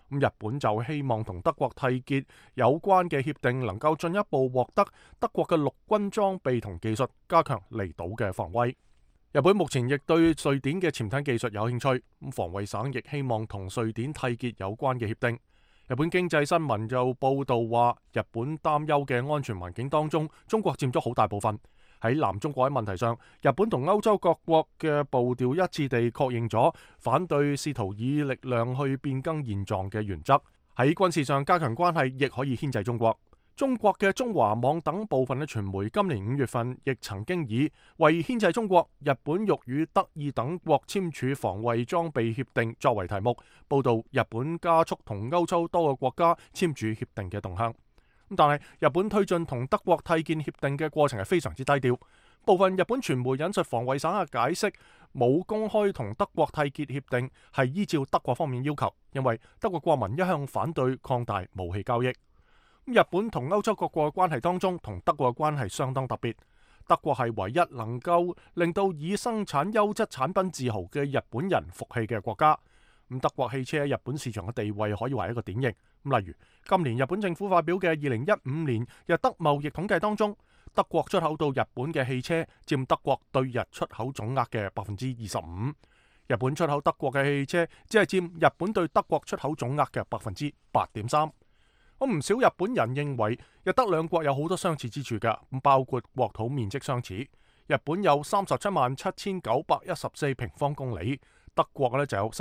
Speaker 1: 日本就希望同德國締結有關嘅協定，能夠進一步獲得德國嘅陸軍裝備同技術，加強離島嘅防衛。日本目前亦對瑞典嘅潛艇技術有興趣，防衛省亦希望同瑞典締結有關嘅協定。日本經濟新聞就報道話，日本擔憂嘅安全環境當中，中國佔咗好大部分。喺南中國喺問題上，日本同歐洲各國嘅步調一致地確認咗反對試圖以力量去變更現狀嘅原則。喺軍事上加強關係，亦可以牽制中國。中國嘅中華網等部分嘅傳媒今年5月份亦曾經以為牽制中國，日本欲與德意等國簽署防衛裝備協定作為題目，報導日本加速同歐洲多個國家簽署協定嘅動向。但係日本推進同德國締結協定嘅過程係非常之低調。部分日本傳媒引述防衛省嘅解釋，冇公開同德國締結協定係依照德國方面要求，因為德國國民一向反對擴大武器交易。日本同歐洲各國嘅關係當中，同德國嘅關係相當特別。德國係唯一能夠令到以生產優質產品自豪嘅日本人服氣嘅國家。德國汽車喺日本市場嘅地位可以話係一個典型。例如今年日本政府發表嘅2015年日德貿易統計當中，德國出口到日本嘅汽車佔德國對日出口總額嘅25%，日本出口德國嘅汽車只係佔日本對德國出口總額嘅8.3%。唔少日本人認為日德兩國有好多相似之處嘅，包括國土面積相似，日本有377914平方公里，德國就有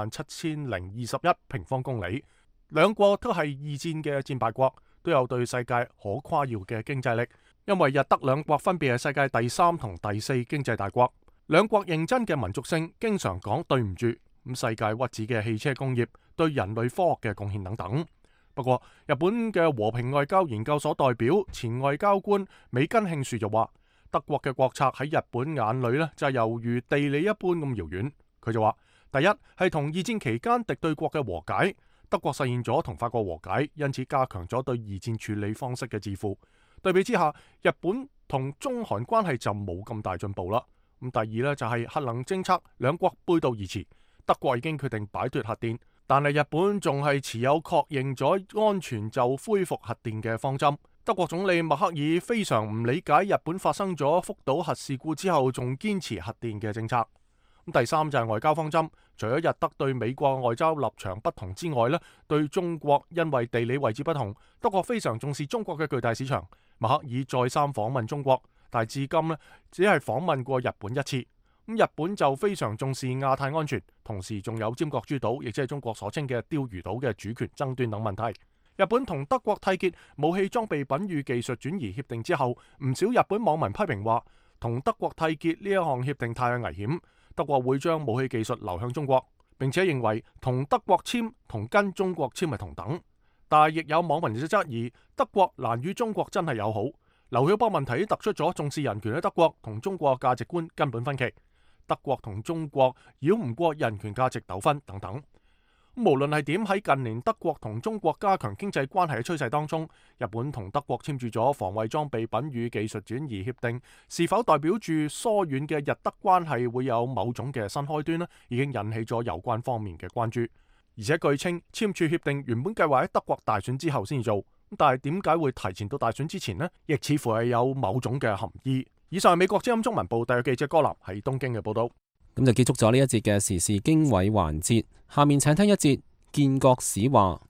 Speaker 1: 357,021平方公里。兩國都係二戰嘅戰敗國，都有對世界可誇耀嘅經濟力。因為日德兩國分別係世界第3同第4經濟大國，兩國認真嘅民族性，經常講對唔住，世界屈指嘅汽車工業對人類科學嘅貢獻等等。不過，日本嘅和平外交研究所代表前外交官美根慶樹就話，德國嘅國策喺日本眼裏就係猶如地理一般咁遙遠。佢就話，第一係同二戰期間敵對國嘅和解，德國實現咗同法國和解，因此加強咗對二戰處理方式嘅自負。對比之下，日本同中韓關係就冇咁大進步啦。第二就係核能政策，兩國背道而馳，德國已經決定擺脫核電。但係日本仲係持有確認咗安全就恢復核電嘅方針。德國總理默克爾非常唔理解日本發生咗福島核事故之後仲堅持核電嘅政策。第三就係外交方針，除咗日德對美國外交立場不同之外，對中國因為地理位置不同，德國非常重視中國嘅巨大市場。默克爾再三訪問中國，但係至今只係訪問過日本一次。日本就非常重視亞太安全，同時仲有尖閣諸島，亦即係中國所稱嘅釣魚島嘅主權爭端等問題。日本同德國締結武器裝備品與技術轉移協定之後，唔少日本網民批評話，同德國締結呢一項協定太危險，德國會將武器技術流向中國，並且認為同德國簽同跟中國簽係同等。但係亦有網民就質疑，德國難與中國真係友好。劉曉波問題突出咗重視人權嘅德國同中國價值觀根本分歧。德國同中國繞唔過人權價值糾紛等等。無論係點，喺近年德國同中國加強經濟關係嘅趨勢當中，日本同德國簽署咗防衛裝備品與技術轉移協定，是否代表住疏遠嘅日德關係會有某種嘅新開端呢？已經引起咗有關方面嘅關注。而且據稱簽署協定原本計劃喺德國大選之後先至做，但係點解會提前到大選之前呢？亦似乎係有某種嘅含義。以上係美國之音中文部特約記者柯南喺東京嘅報道。
Speaker 2: 咁就結束咗呢一節嘅時事經緯環節，下面請聽一節建國史話。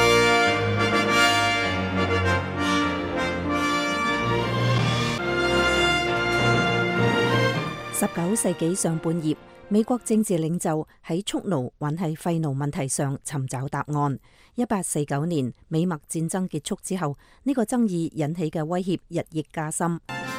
Speaker 7: 19世紀上半葉，美國政治領袖喺蓄奴還係廢奴問題上尋找答案。1849年美墨戰爭結束之後，呢個爭議引起嘅威脅日益加深。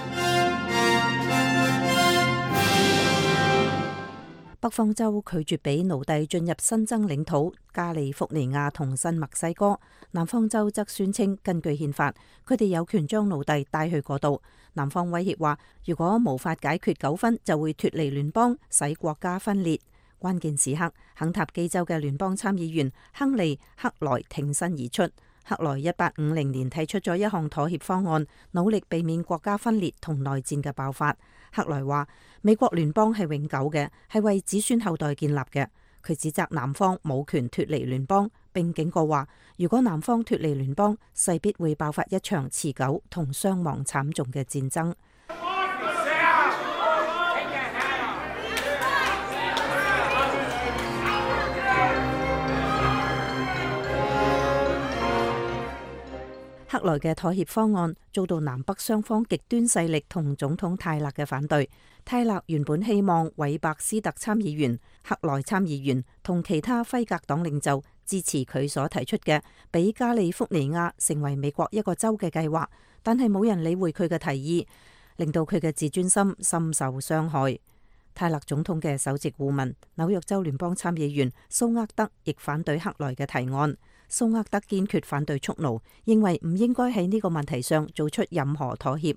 Speaker 7: 北方州拒絕俾奴隸進入新增領土加利福尼亞同新墨西哥，南方州則宣稱根據憲法，佢哋有權將奴隸帶去嗰度。南方威脅話，如果無法解決糾紛，就會脫離聯邦，使國家分裂。關鍵時刻，肯塔基州嘅聯邦參議員亨利·克萊挺身而出。克萊1850年提出咗一項妥協方案，努力避免國家分裂同內戰嘅爆發。克萊話：美國聯邦係永久嘅，係為子孫後代建立嘅。 佢指責南方冇權脫離聯邦，並警告話，如果南方脫離聯邦，勢必會爆發一場持久同傷亡慘重嘅戰爭。克萊嘅妥協方案遭到南北雙方極端勢力同總統泰勒嘅反對。泰勒原本希望韋伯斯特參議員、克萊參議員同其他輝格黨領袖支持佢所提出嘅俾加利福尼亞成為美國一個州嘅計劃，但係冇人理會佢嘅提議，令到佢嘅自尊心深受傷害。泰勒總統嘅首席顧問、紐約州聯邦參議員蘇厄德亦反對克萊嘅提案。蘇厄德堅決反對蓄奴，認為唔應該喺呢個問題上做出任何妥協。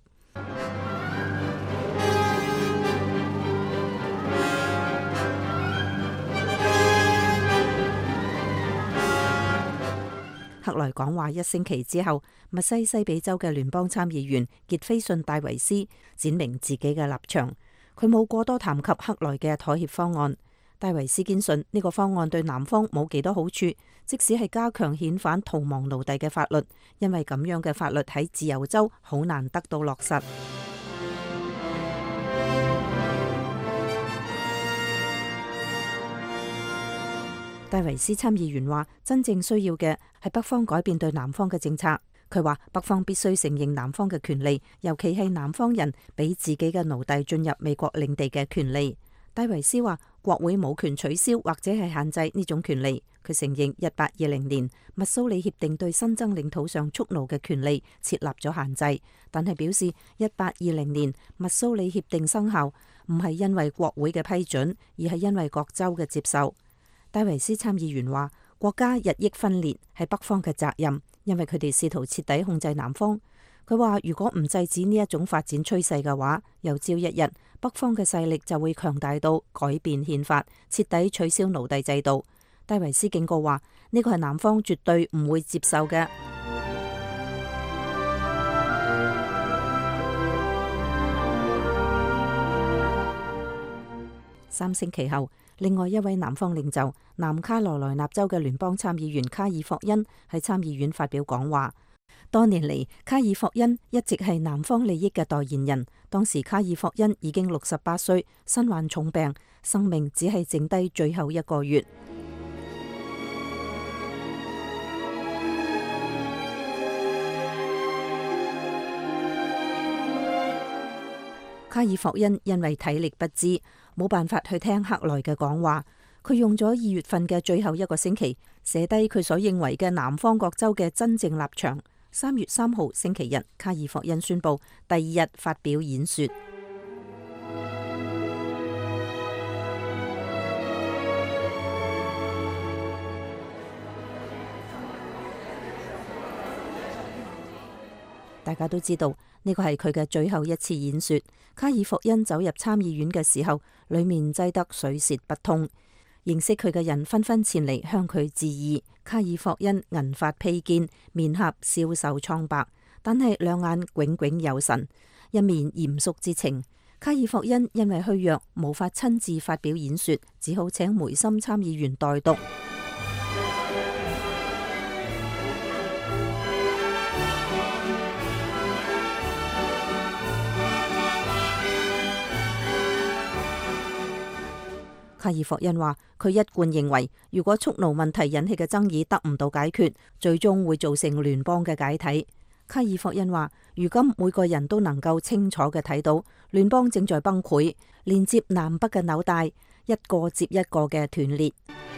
Speaker 7: 克萊講話1星期之後，密西西比州嘅聯邦參議員傑菲遜戴維斯展明自己嘅立場，佢冇過多談及克萊嘅妥協方案。戴維斯堅信呢個方案對南方冇幾多好處，即使係加強遣返逃亡奴隸嘅法律，因為咁樣嘅法律喺自由州好難得到落實。戴維斯參議員話，真正需要嘅係北方改變對南方嘅政策。佢話北方必須承認南方嘅權利，尤其係南方人俾自己嘅奴隸進入美國領地嘅權利。戴維斯話，國會冇權取消或者係限制呢種權利。佢承認1820年密蘇里協定對新增領土上蓄奴嘅權利設立咗限制，但係表示1820年密蘇里協定生效唔係因為國會嘅批准，而係因為各州嘅接受。戴維斯參議員話，國家日益分裂係北方嘅責任，因為佢哋試圖徹底控制南方。佢話，如果唔制止呢一種發展趨勢嘅話，有朝一日北方嘅勢力就會強大到改變憲法，徹底取消奴隸制度。戴維斯警告話，呢個係南方絕對唔會接受嘅。3星期後，另外一位南方領袖南卡羅來納州嘅聯邦參議員卡爾霍恩喺參議院發表講話。多年嚟，卡爾霍恩一直係南方利益嘅代言人。當時卡爾霍恩已經68歲，身患重病，生命只係剩低最後1個月。卡爾霍恩因為體力不支，冇辦法去聽克萊嘅講話。佢用咗2月份嘅最後1個星期寫低佢所認為嘅南方各州嘅真正立場。3月3號星期日，卡爾霍恩宣布第2日發表演說。大家都知道呢個係佢嘅最後一次演說。卡爾霍恩走入參議院嘅時候，裏面擠得水泄不通。認識佢嘅人紛紛前嚟向佢致意。卡爾霍恩銀髮披肩，面頰消瘦蒼白，但係兩眼炯炯有神，一面嚴肅之情。卡爾霍恩因為虛弱，無法親自發表演說，只好請梅森參議員代讀。卡爾霍恩話，佢一貫認為，如果蓄奴問題引起嘅爭議得唔到解決，最終會造成聯邦嘅解體。卡爾霍恩話，如今每個人都能夠清楚嘅睇到，聯邦正在崩潰，連接南北嘅紐帶一個接一個嘅斷裂。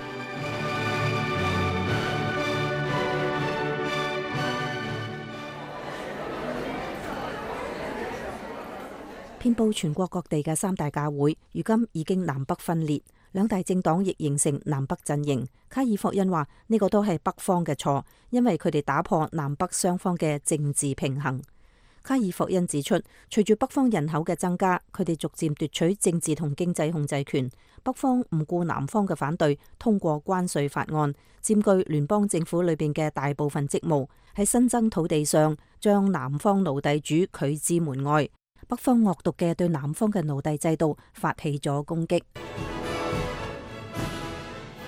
Speaker 7: 遍佈全國各地嘅3大教會，如今已經南北分裂，2大政黨亦形成南北陣營。卡爾霍恩話，呢個都係北方嘅錯，因為佢哋打破南北雙方嘅政治平衡。卡爾霍恩指出，隨住北方人口嘅增加，佢哋逐漸奪取政治同經濟控制權。北方唔顧南方嘅反對，通過關稅法案，佔據聯邦政府裏邊嘅大部分職務，喺新增土地上將南方奴隸主拒之門外。北方惡毒嘅對南方嘅奴隸制度發起咗攻擊。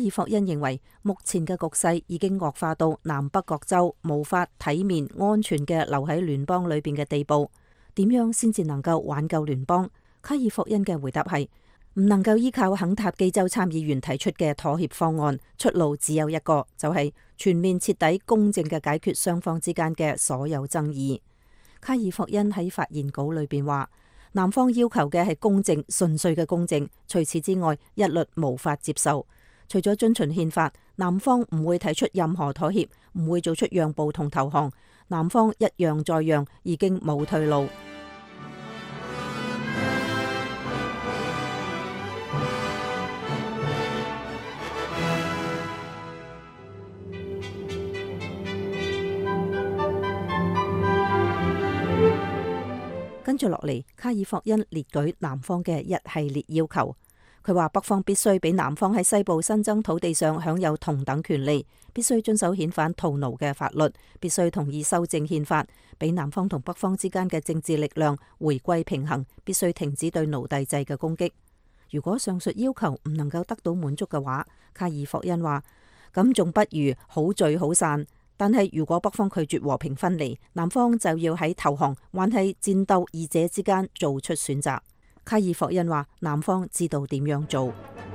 Speaker 7: 爾霍恩認為，目前嘅局勢已經惡化到南北各州無法體面安全嘅留喺聯邦裏邊嘅地步。點樣先至能夠挽救聯邦？卡爾霍恩嘅回答係：唔能夠依靠肯塔基州參議員提出嘅妥協方案，出路只有一個，就係全面徹底公正嘅解決雙方之間嘅所有爭議。卡爾霍恩喺發言稿裏邊話：南方要求嘅係公正，純粹嘅公正，除此之外一律無法接受。除咗遵循憲法，南方唔會提出任何妥協，唔會做出讓步同投降。南方一讓再讓，已經冇退路。跟住落嚟，卡爾霍恩列舉南方嘅一系列要求。佢話北方必須俾南方喺西部新增土地上享有同等權利，必須遵守遣返逃奴嘅法律，必須同意修正憲法，俾南方同北方之間嘅政治力量回歸平衡，必須停止對奴隸制嘅攻擊。如果上述要求唔能夠得到滿足嘅話，卡爾霍恩話咁仲不如好聚好散。但係如果北方拒絕和平分離，南方就要喺投降還係戰鬥二者之間做出選擇。卡爾霍恩話南方知道點樣做。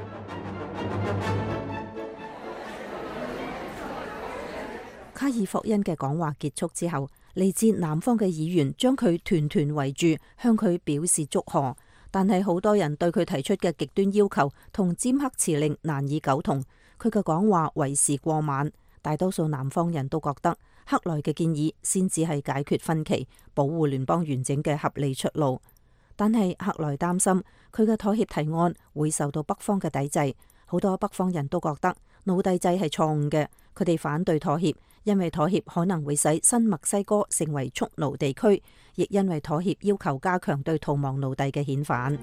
Speaker 7: 卡爾霍恩嘅講話結束之後，嚟自南方嘅議員將佢團團圍住，向佢表示祝賀。但係好多人對佢提出嘅極端要求同尖刻辭令難以苟同，佢嘅講話為時過晚。大多數南方人都覺得克萊嘅建議先至係解決分歧、保護聯邦完整嘅合理出路。但係克萊擔心佢嘅妥協提案會受到北方嘅抵制。好多北方人都覺得奴隸制係錯誤嘅，佢哋反對妥協，因為妥協可能會使新墨西哥成為蓄奴地區，亦因為妥協要求加強對逃亡奴隸嘅遣返。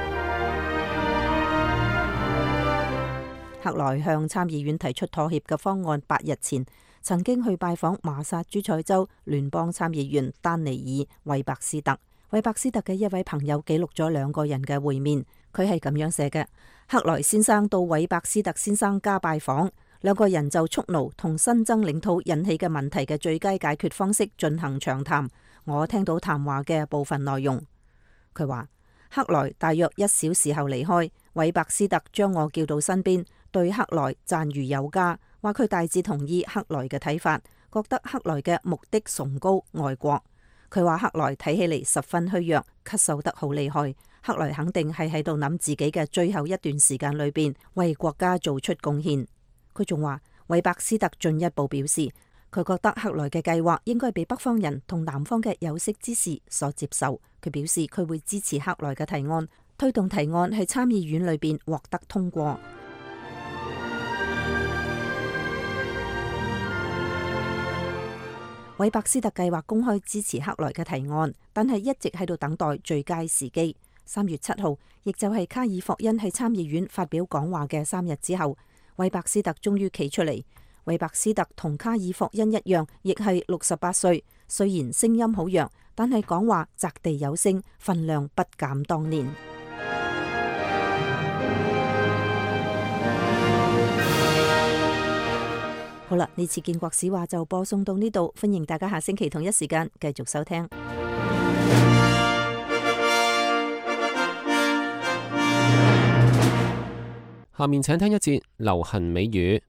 Speaker 7: 克萊向參議院提出妥協嘅方案8日前，曾經去拜訪馬薩諸塞州聯邦參議員丹尼爾·韋伯斯特。韋伯斯特嘅一位朋友記錄咗兩個人嘅會面，佢係咁樣寫嘅：克萊先生到韋伯斯特先生家拜訪，兩個人就蓄奴同新增領土引起嘅問題嘅最佳解決方式進行長談。我聽到談話嘅部分內容。佢話克萊大約1小時後離開，韋伯斯特將我叫到身邊，對克萊讚譽有加，話佢大致同意克萊嘅睇法，覺得克萊嘅目的崇高愛國。佢話克萊睇起嚟十分虛弱，咳嗽得好厲害。克萊肯定係喺度諗自己嘅最後一段時間裏邊為國家做出貢獻。佢仲話韋伯斯特進一步表示，佢覺得克萊嘅計劃應該被北方人同南方嘅有識之士所接受。佢表示佢會支持克萊嘅提案，推動提案喺參議院裏邊獲得通過。韋伯斯特計劃公開支持克萊嘅提案，但係一直喺度等待最佳時機。3月7號，亦就係卡爾霍恩喺參議院發表講話嘅3日之後，韋伯斯特終於企出嚟。韋伯斯特同卡爾霍恩一樣，亦係68歲，雖然聲音好弱，但係講話擲地有聲，分量不減當年。好啦，呢次建國史話就播送到呢度，歡迎大家下星期同一時間繼續收聽。
Speaker 2: 下面請聽一節流行美語。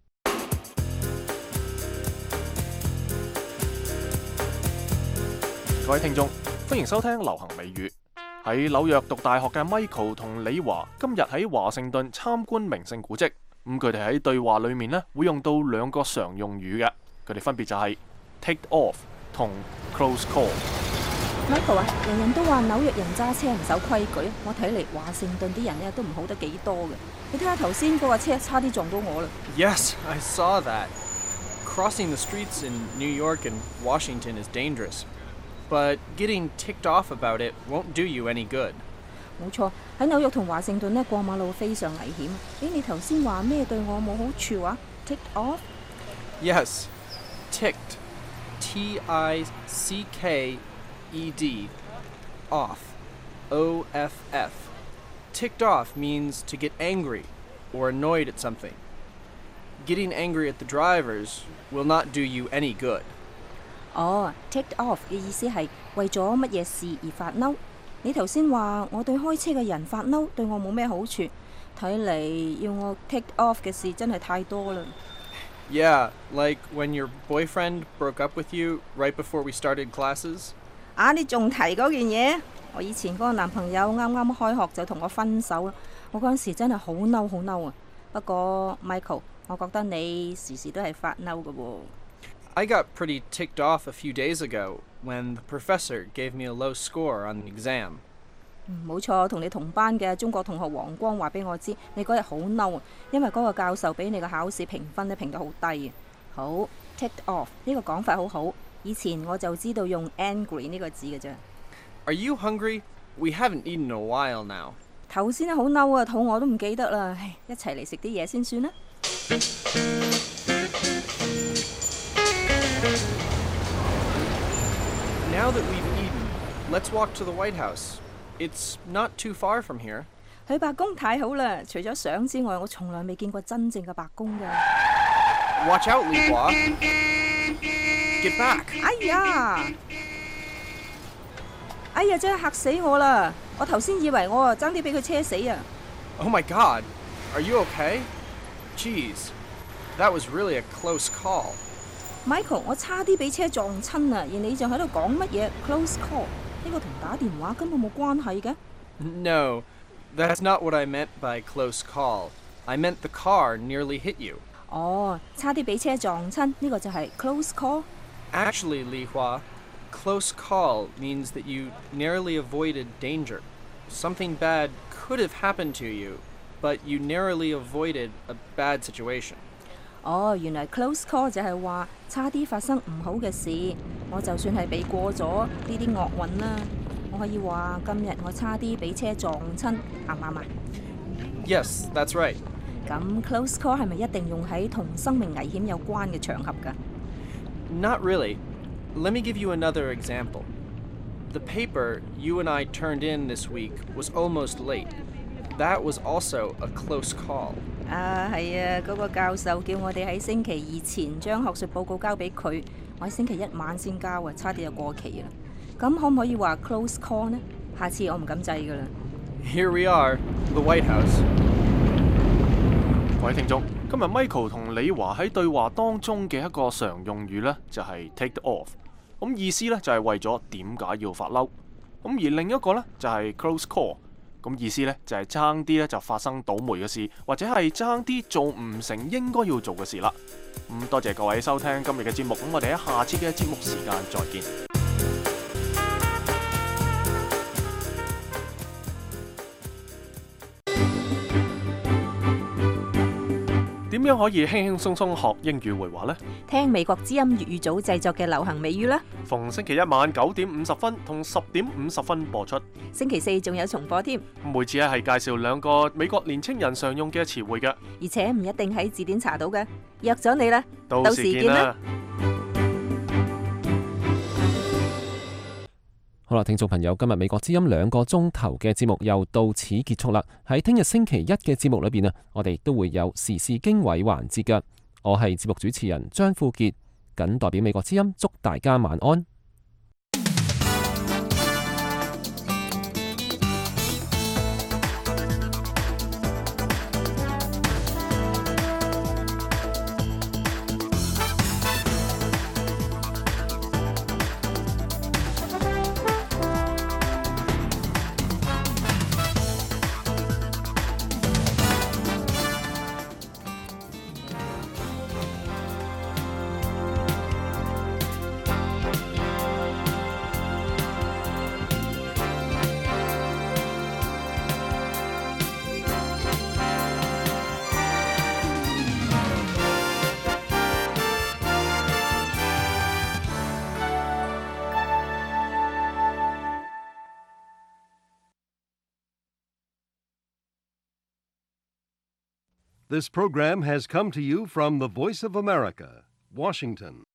Speaker 1: 各位聽眾，歡迎收聽流行美語。喺紐約讀大學嘅 Michael 同李華今日喺華盛頓參觀名勝古蹟。咁佢哋喺對話裏面呢，會用到2個常用語嘅，佢哋分別就係 take off 同 close call。Michael
Speaker 13: 啊，人人都話紐約人揸車唔守規矩，我睇嚟華盛頓啲人呢都唔好得幾多嘅。你睇下頭先嗰架車差啲撞到我啦。
Speaker 14: Yes, I saw that. Crossing the streets in New York and Washington is dangerous, but getting ticked off about it won't do you any good.
Speaker 13: 冇錯，喺紐約同華盛頓呢過馬路非常危險。你頭先話咩對我冇好處話 ？Ticked off?
Speaker 14: Yes, ticked. Ticked. Off. OFF. Ticked off means to get angry or annoyed at something. getting angry at the drivers will not do you any good.
Speaker 13: 哦，take off 嘅意思係為咗乜嘢事而發嬲。你頭先話我對開車嘅人發嬲，對我冇咩好處。睇嚟要我 take off 嘅事真係太多啦。
Speaker 14: Yeah, like when your boyfriend broke up with you right before we started classes.
Speaker 13: 啊！你仲提嗰件嘢？我以前嗰個男朋友啱啱開學就同我分手啦。我嗰陣時真係好嬲好嬲啊！不過 Michael，我覺得你時時都係發嬲㗎喎。
Speaker 14: I got pretty ticked off a few days ago when the professor gave me a low score on the exam.
Speaker 13: 冇錯，同你同班嘅中國同學黃光話俾我知，你嗰日好嬲啊，因為嗰個教授俾你嘅考試評分咧評得好低啊。好 ，ticked off 呢個講法好好，以前我就知道用 angry 呢個字嘅啫。
Speaker 14: Are you hungry? We haven't eaten in a while now.
Speaker 13: 頭先好嬲啊，肚餓都唔記得啦，一齊嚟食啲嘢先算啦。
Speaker 14: Now that we've eaten, let's walk to the White House. It's not too far from here.
Speaker 13: 去白宮太好啦！除咗相之外，我從來未見過真正嘅白宮㗎。
Speaker 14: Watch out, Li Hua! Get back!
Speaker 13: 哎呀！真係嚇死我啦！我頭先以為我爭啲俾佢車死啊！
Speaker 14: Oh my God! Are you okay? Jeez, that was really a close call.
Speaker 13: Michael， 我差啲俾車撞親啊！而你就喺度講乜嘢 close call？ 呢個同打電話根本冇關係嘅。
Speaker 14: No, that's not what I meant by close call. I meant the car nearly hit you.
Speaker 13: 哦，差啲俾車撞親，呢個就係 close call。
Speaker 14: Actually, Li Hua, close call means that you narrowly avoided danger. Something bad could have happened to you, but you narrowly avoided a bad situation.
Speaker 13: 哦，原來 close call 就係話差啲發生唔好嘅事，我就算係避過咗呢啲惡運啦，我可以話今日我差啲俾車撞親，啱唔啱啊？
Speaker 14: Yes, that's right.
Speaker 13: 咁 close call 係咪一定用喺同生命危險有關嘅場合㗎？
Speaker 14: Not really. Let me give you another example. The paper you and I turned in this week was almost late. That was also a close call.
Speaker 13: 啊，係啊，嗰個教授叫我哋喺星期二前將學術報告交俾佢，我喺星期一晚先交啊，差啲就過期啦。咁可唔可以話 close call 呢？下次我唔敢制㗎啦。
Speaker 14: Here we are, the White House.
Speaker 1: 各位聽眾，今日 Michael 同李華喺對話當中嘅一個常用語呢，就係 take off。咁意思呢，就係為咗點解要發嬲。咁而另一個呢，就係 close call。咁意思呢，就係爭啲咧就發生倒霉嘅事，或者係爭啲做唔成應該要做嘅事啦。多謝各位收聽今日嘅節目，咁我哋喺下次嘅節目時間再見。點樣可以輕輕鬆鬆學英語會話呢？
Speaker 7: 聽美國之音粵語組製作嘅流行美語啦。
Speaker 1: 逢星期一晚9:50同10:50播出。
Speaker 7: 星期四仲有重播添。
Speaker 1: 每次係介紹兩個美國年青人常用嘅詞彙嘅，
Speaker 7: 而且唔一定喺字典查到嘅。約咗你啦，
Speaker 1: 到時見啦。
Speaker 2: 好啦，聽眾朋友，今日美國之音2個鐘頭嘅節目又到此結束啦。喺聽日星期一嘅節目裏邊啊，我哋都會有時事經緯環節㗎。我係節目主持人張富傑，謹代表美國之音祝大家晚安。
Speaker 15: This program has come to you from the Voice of America, Washington.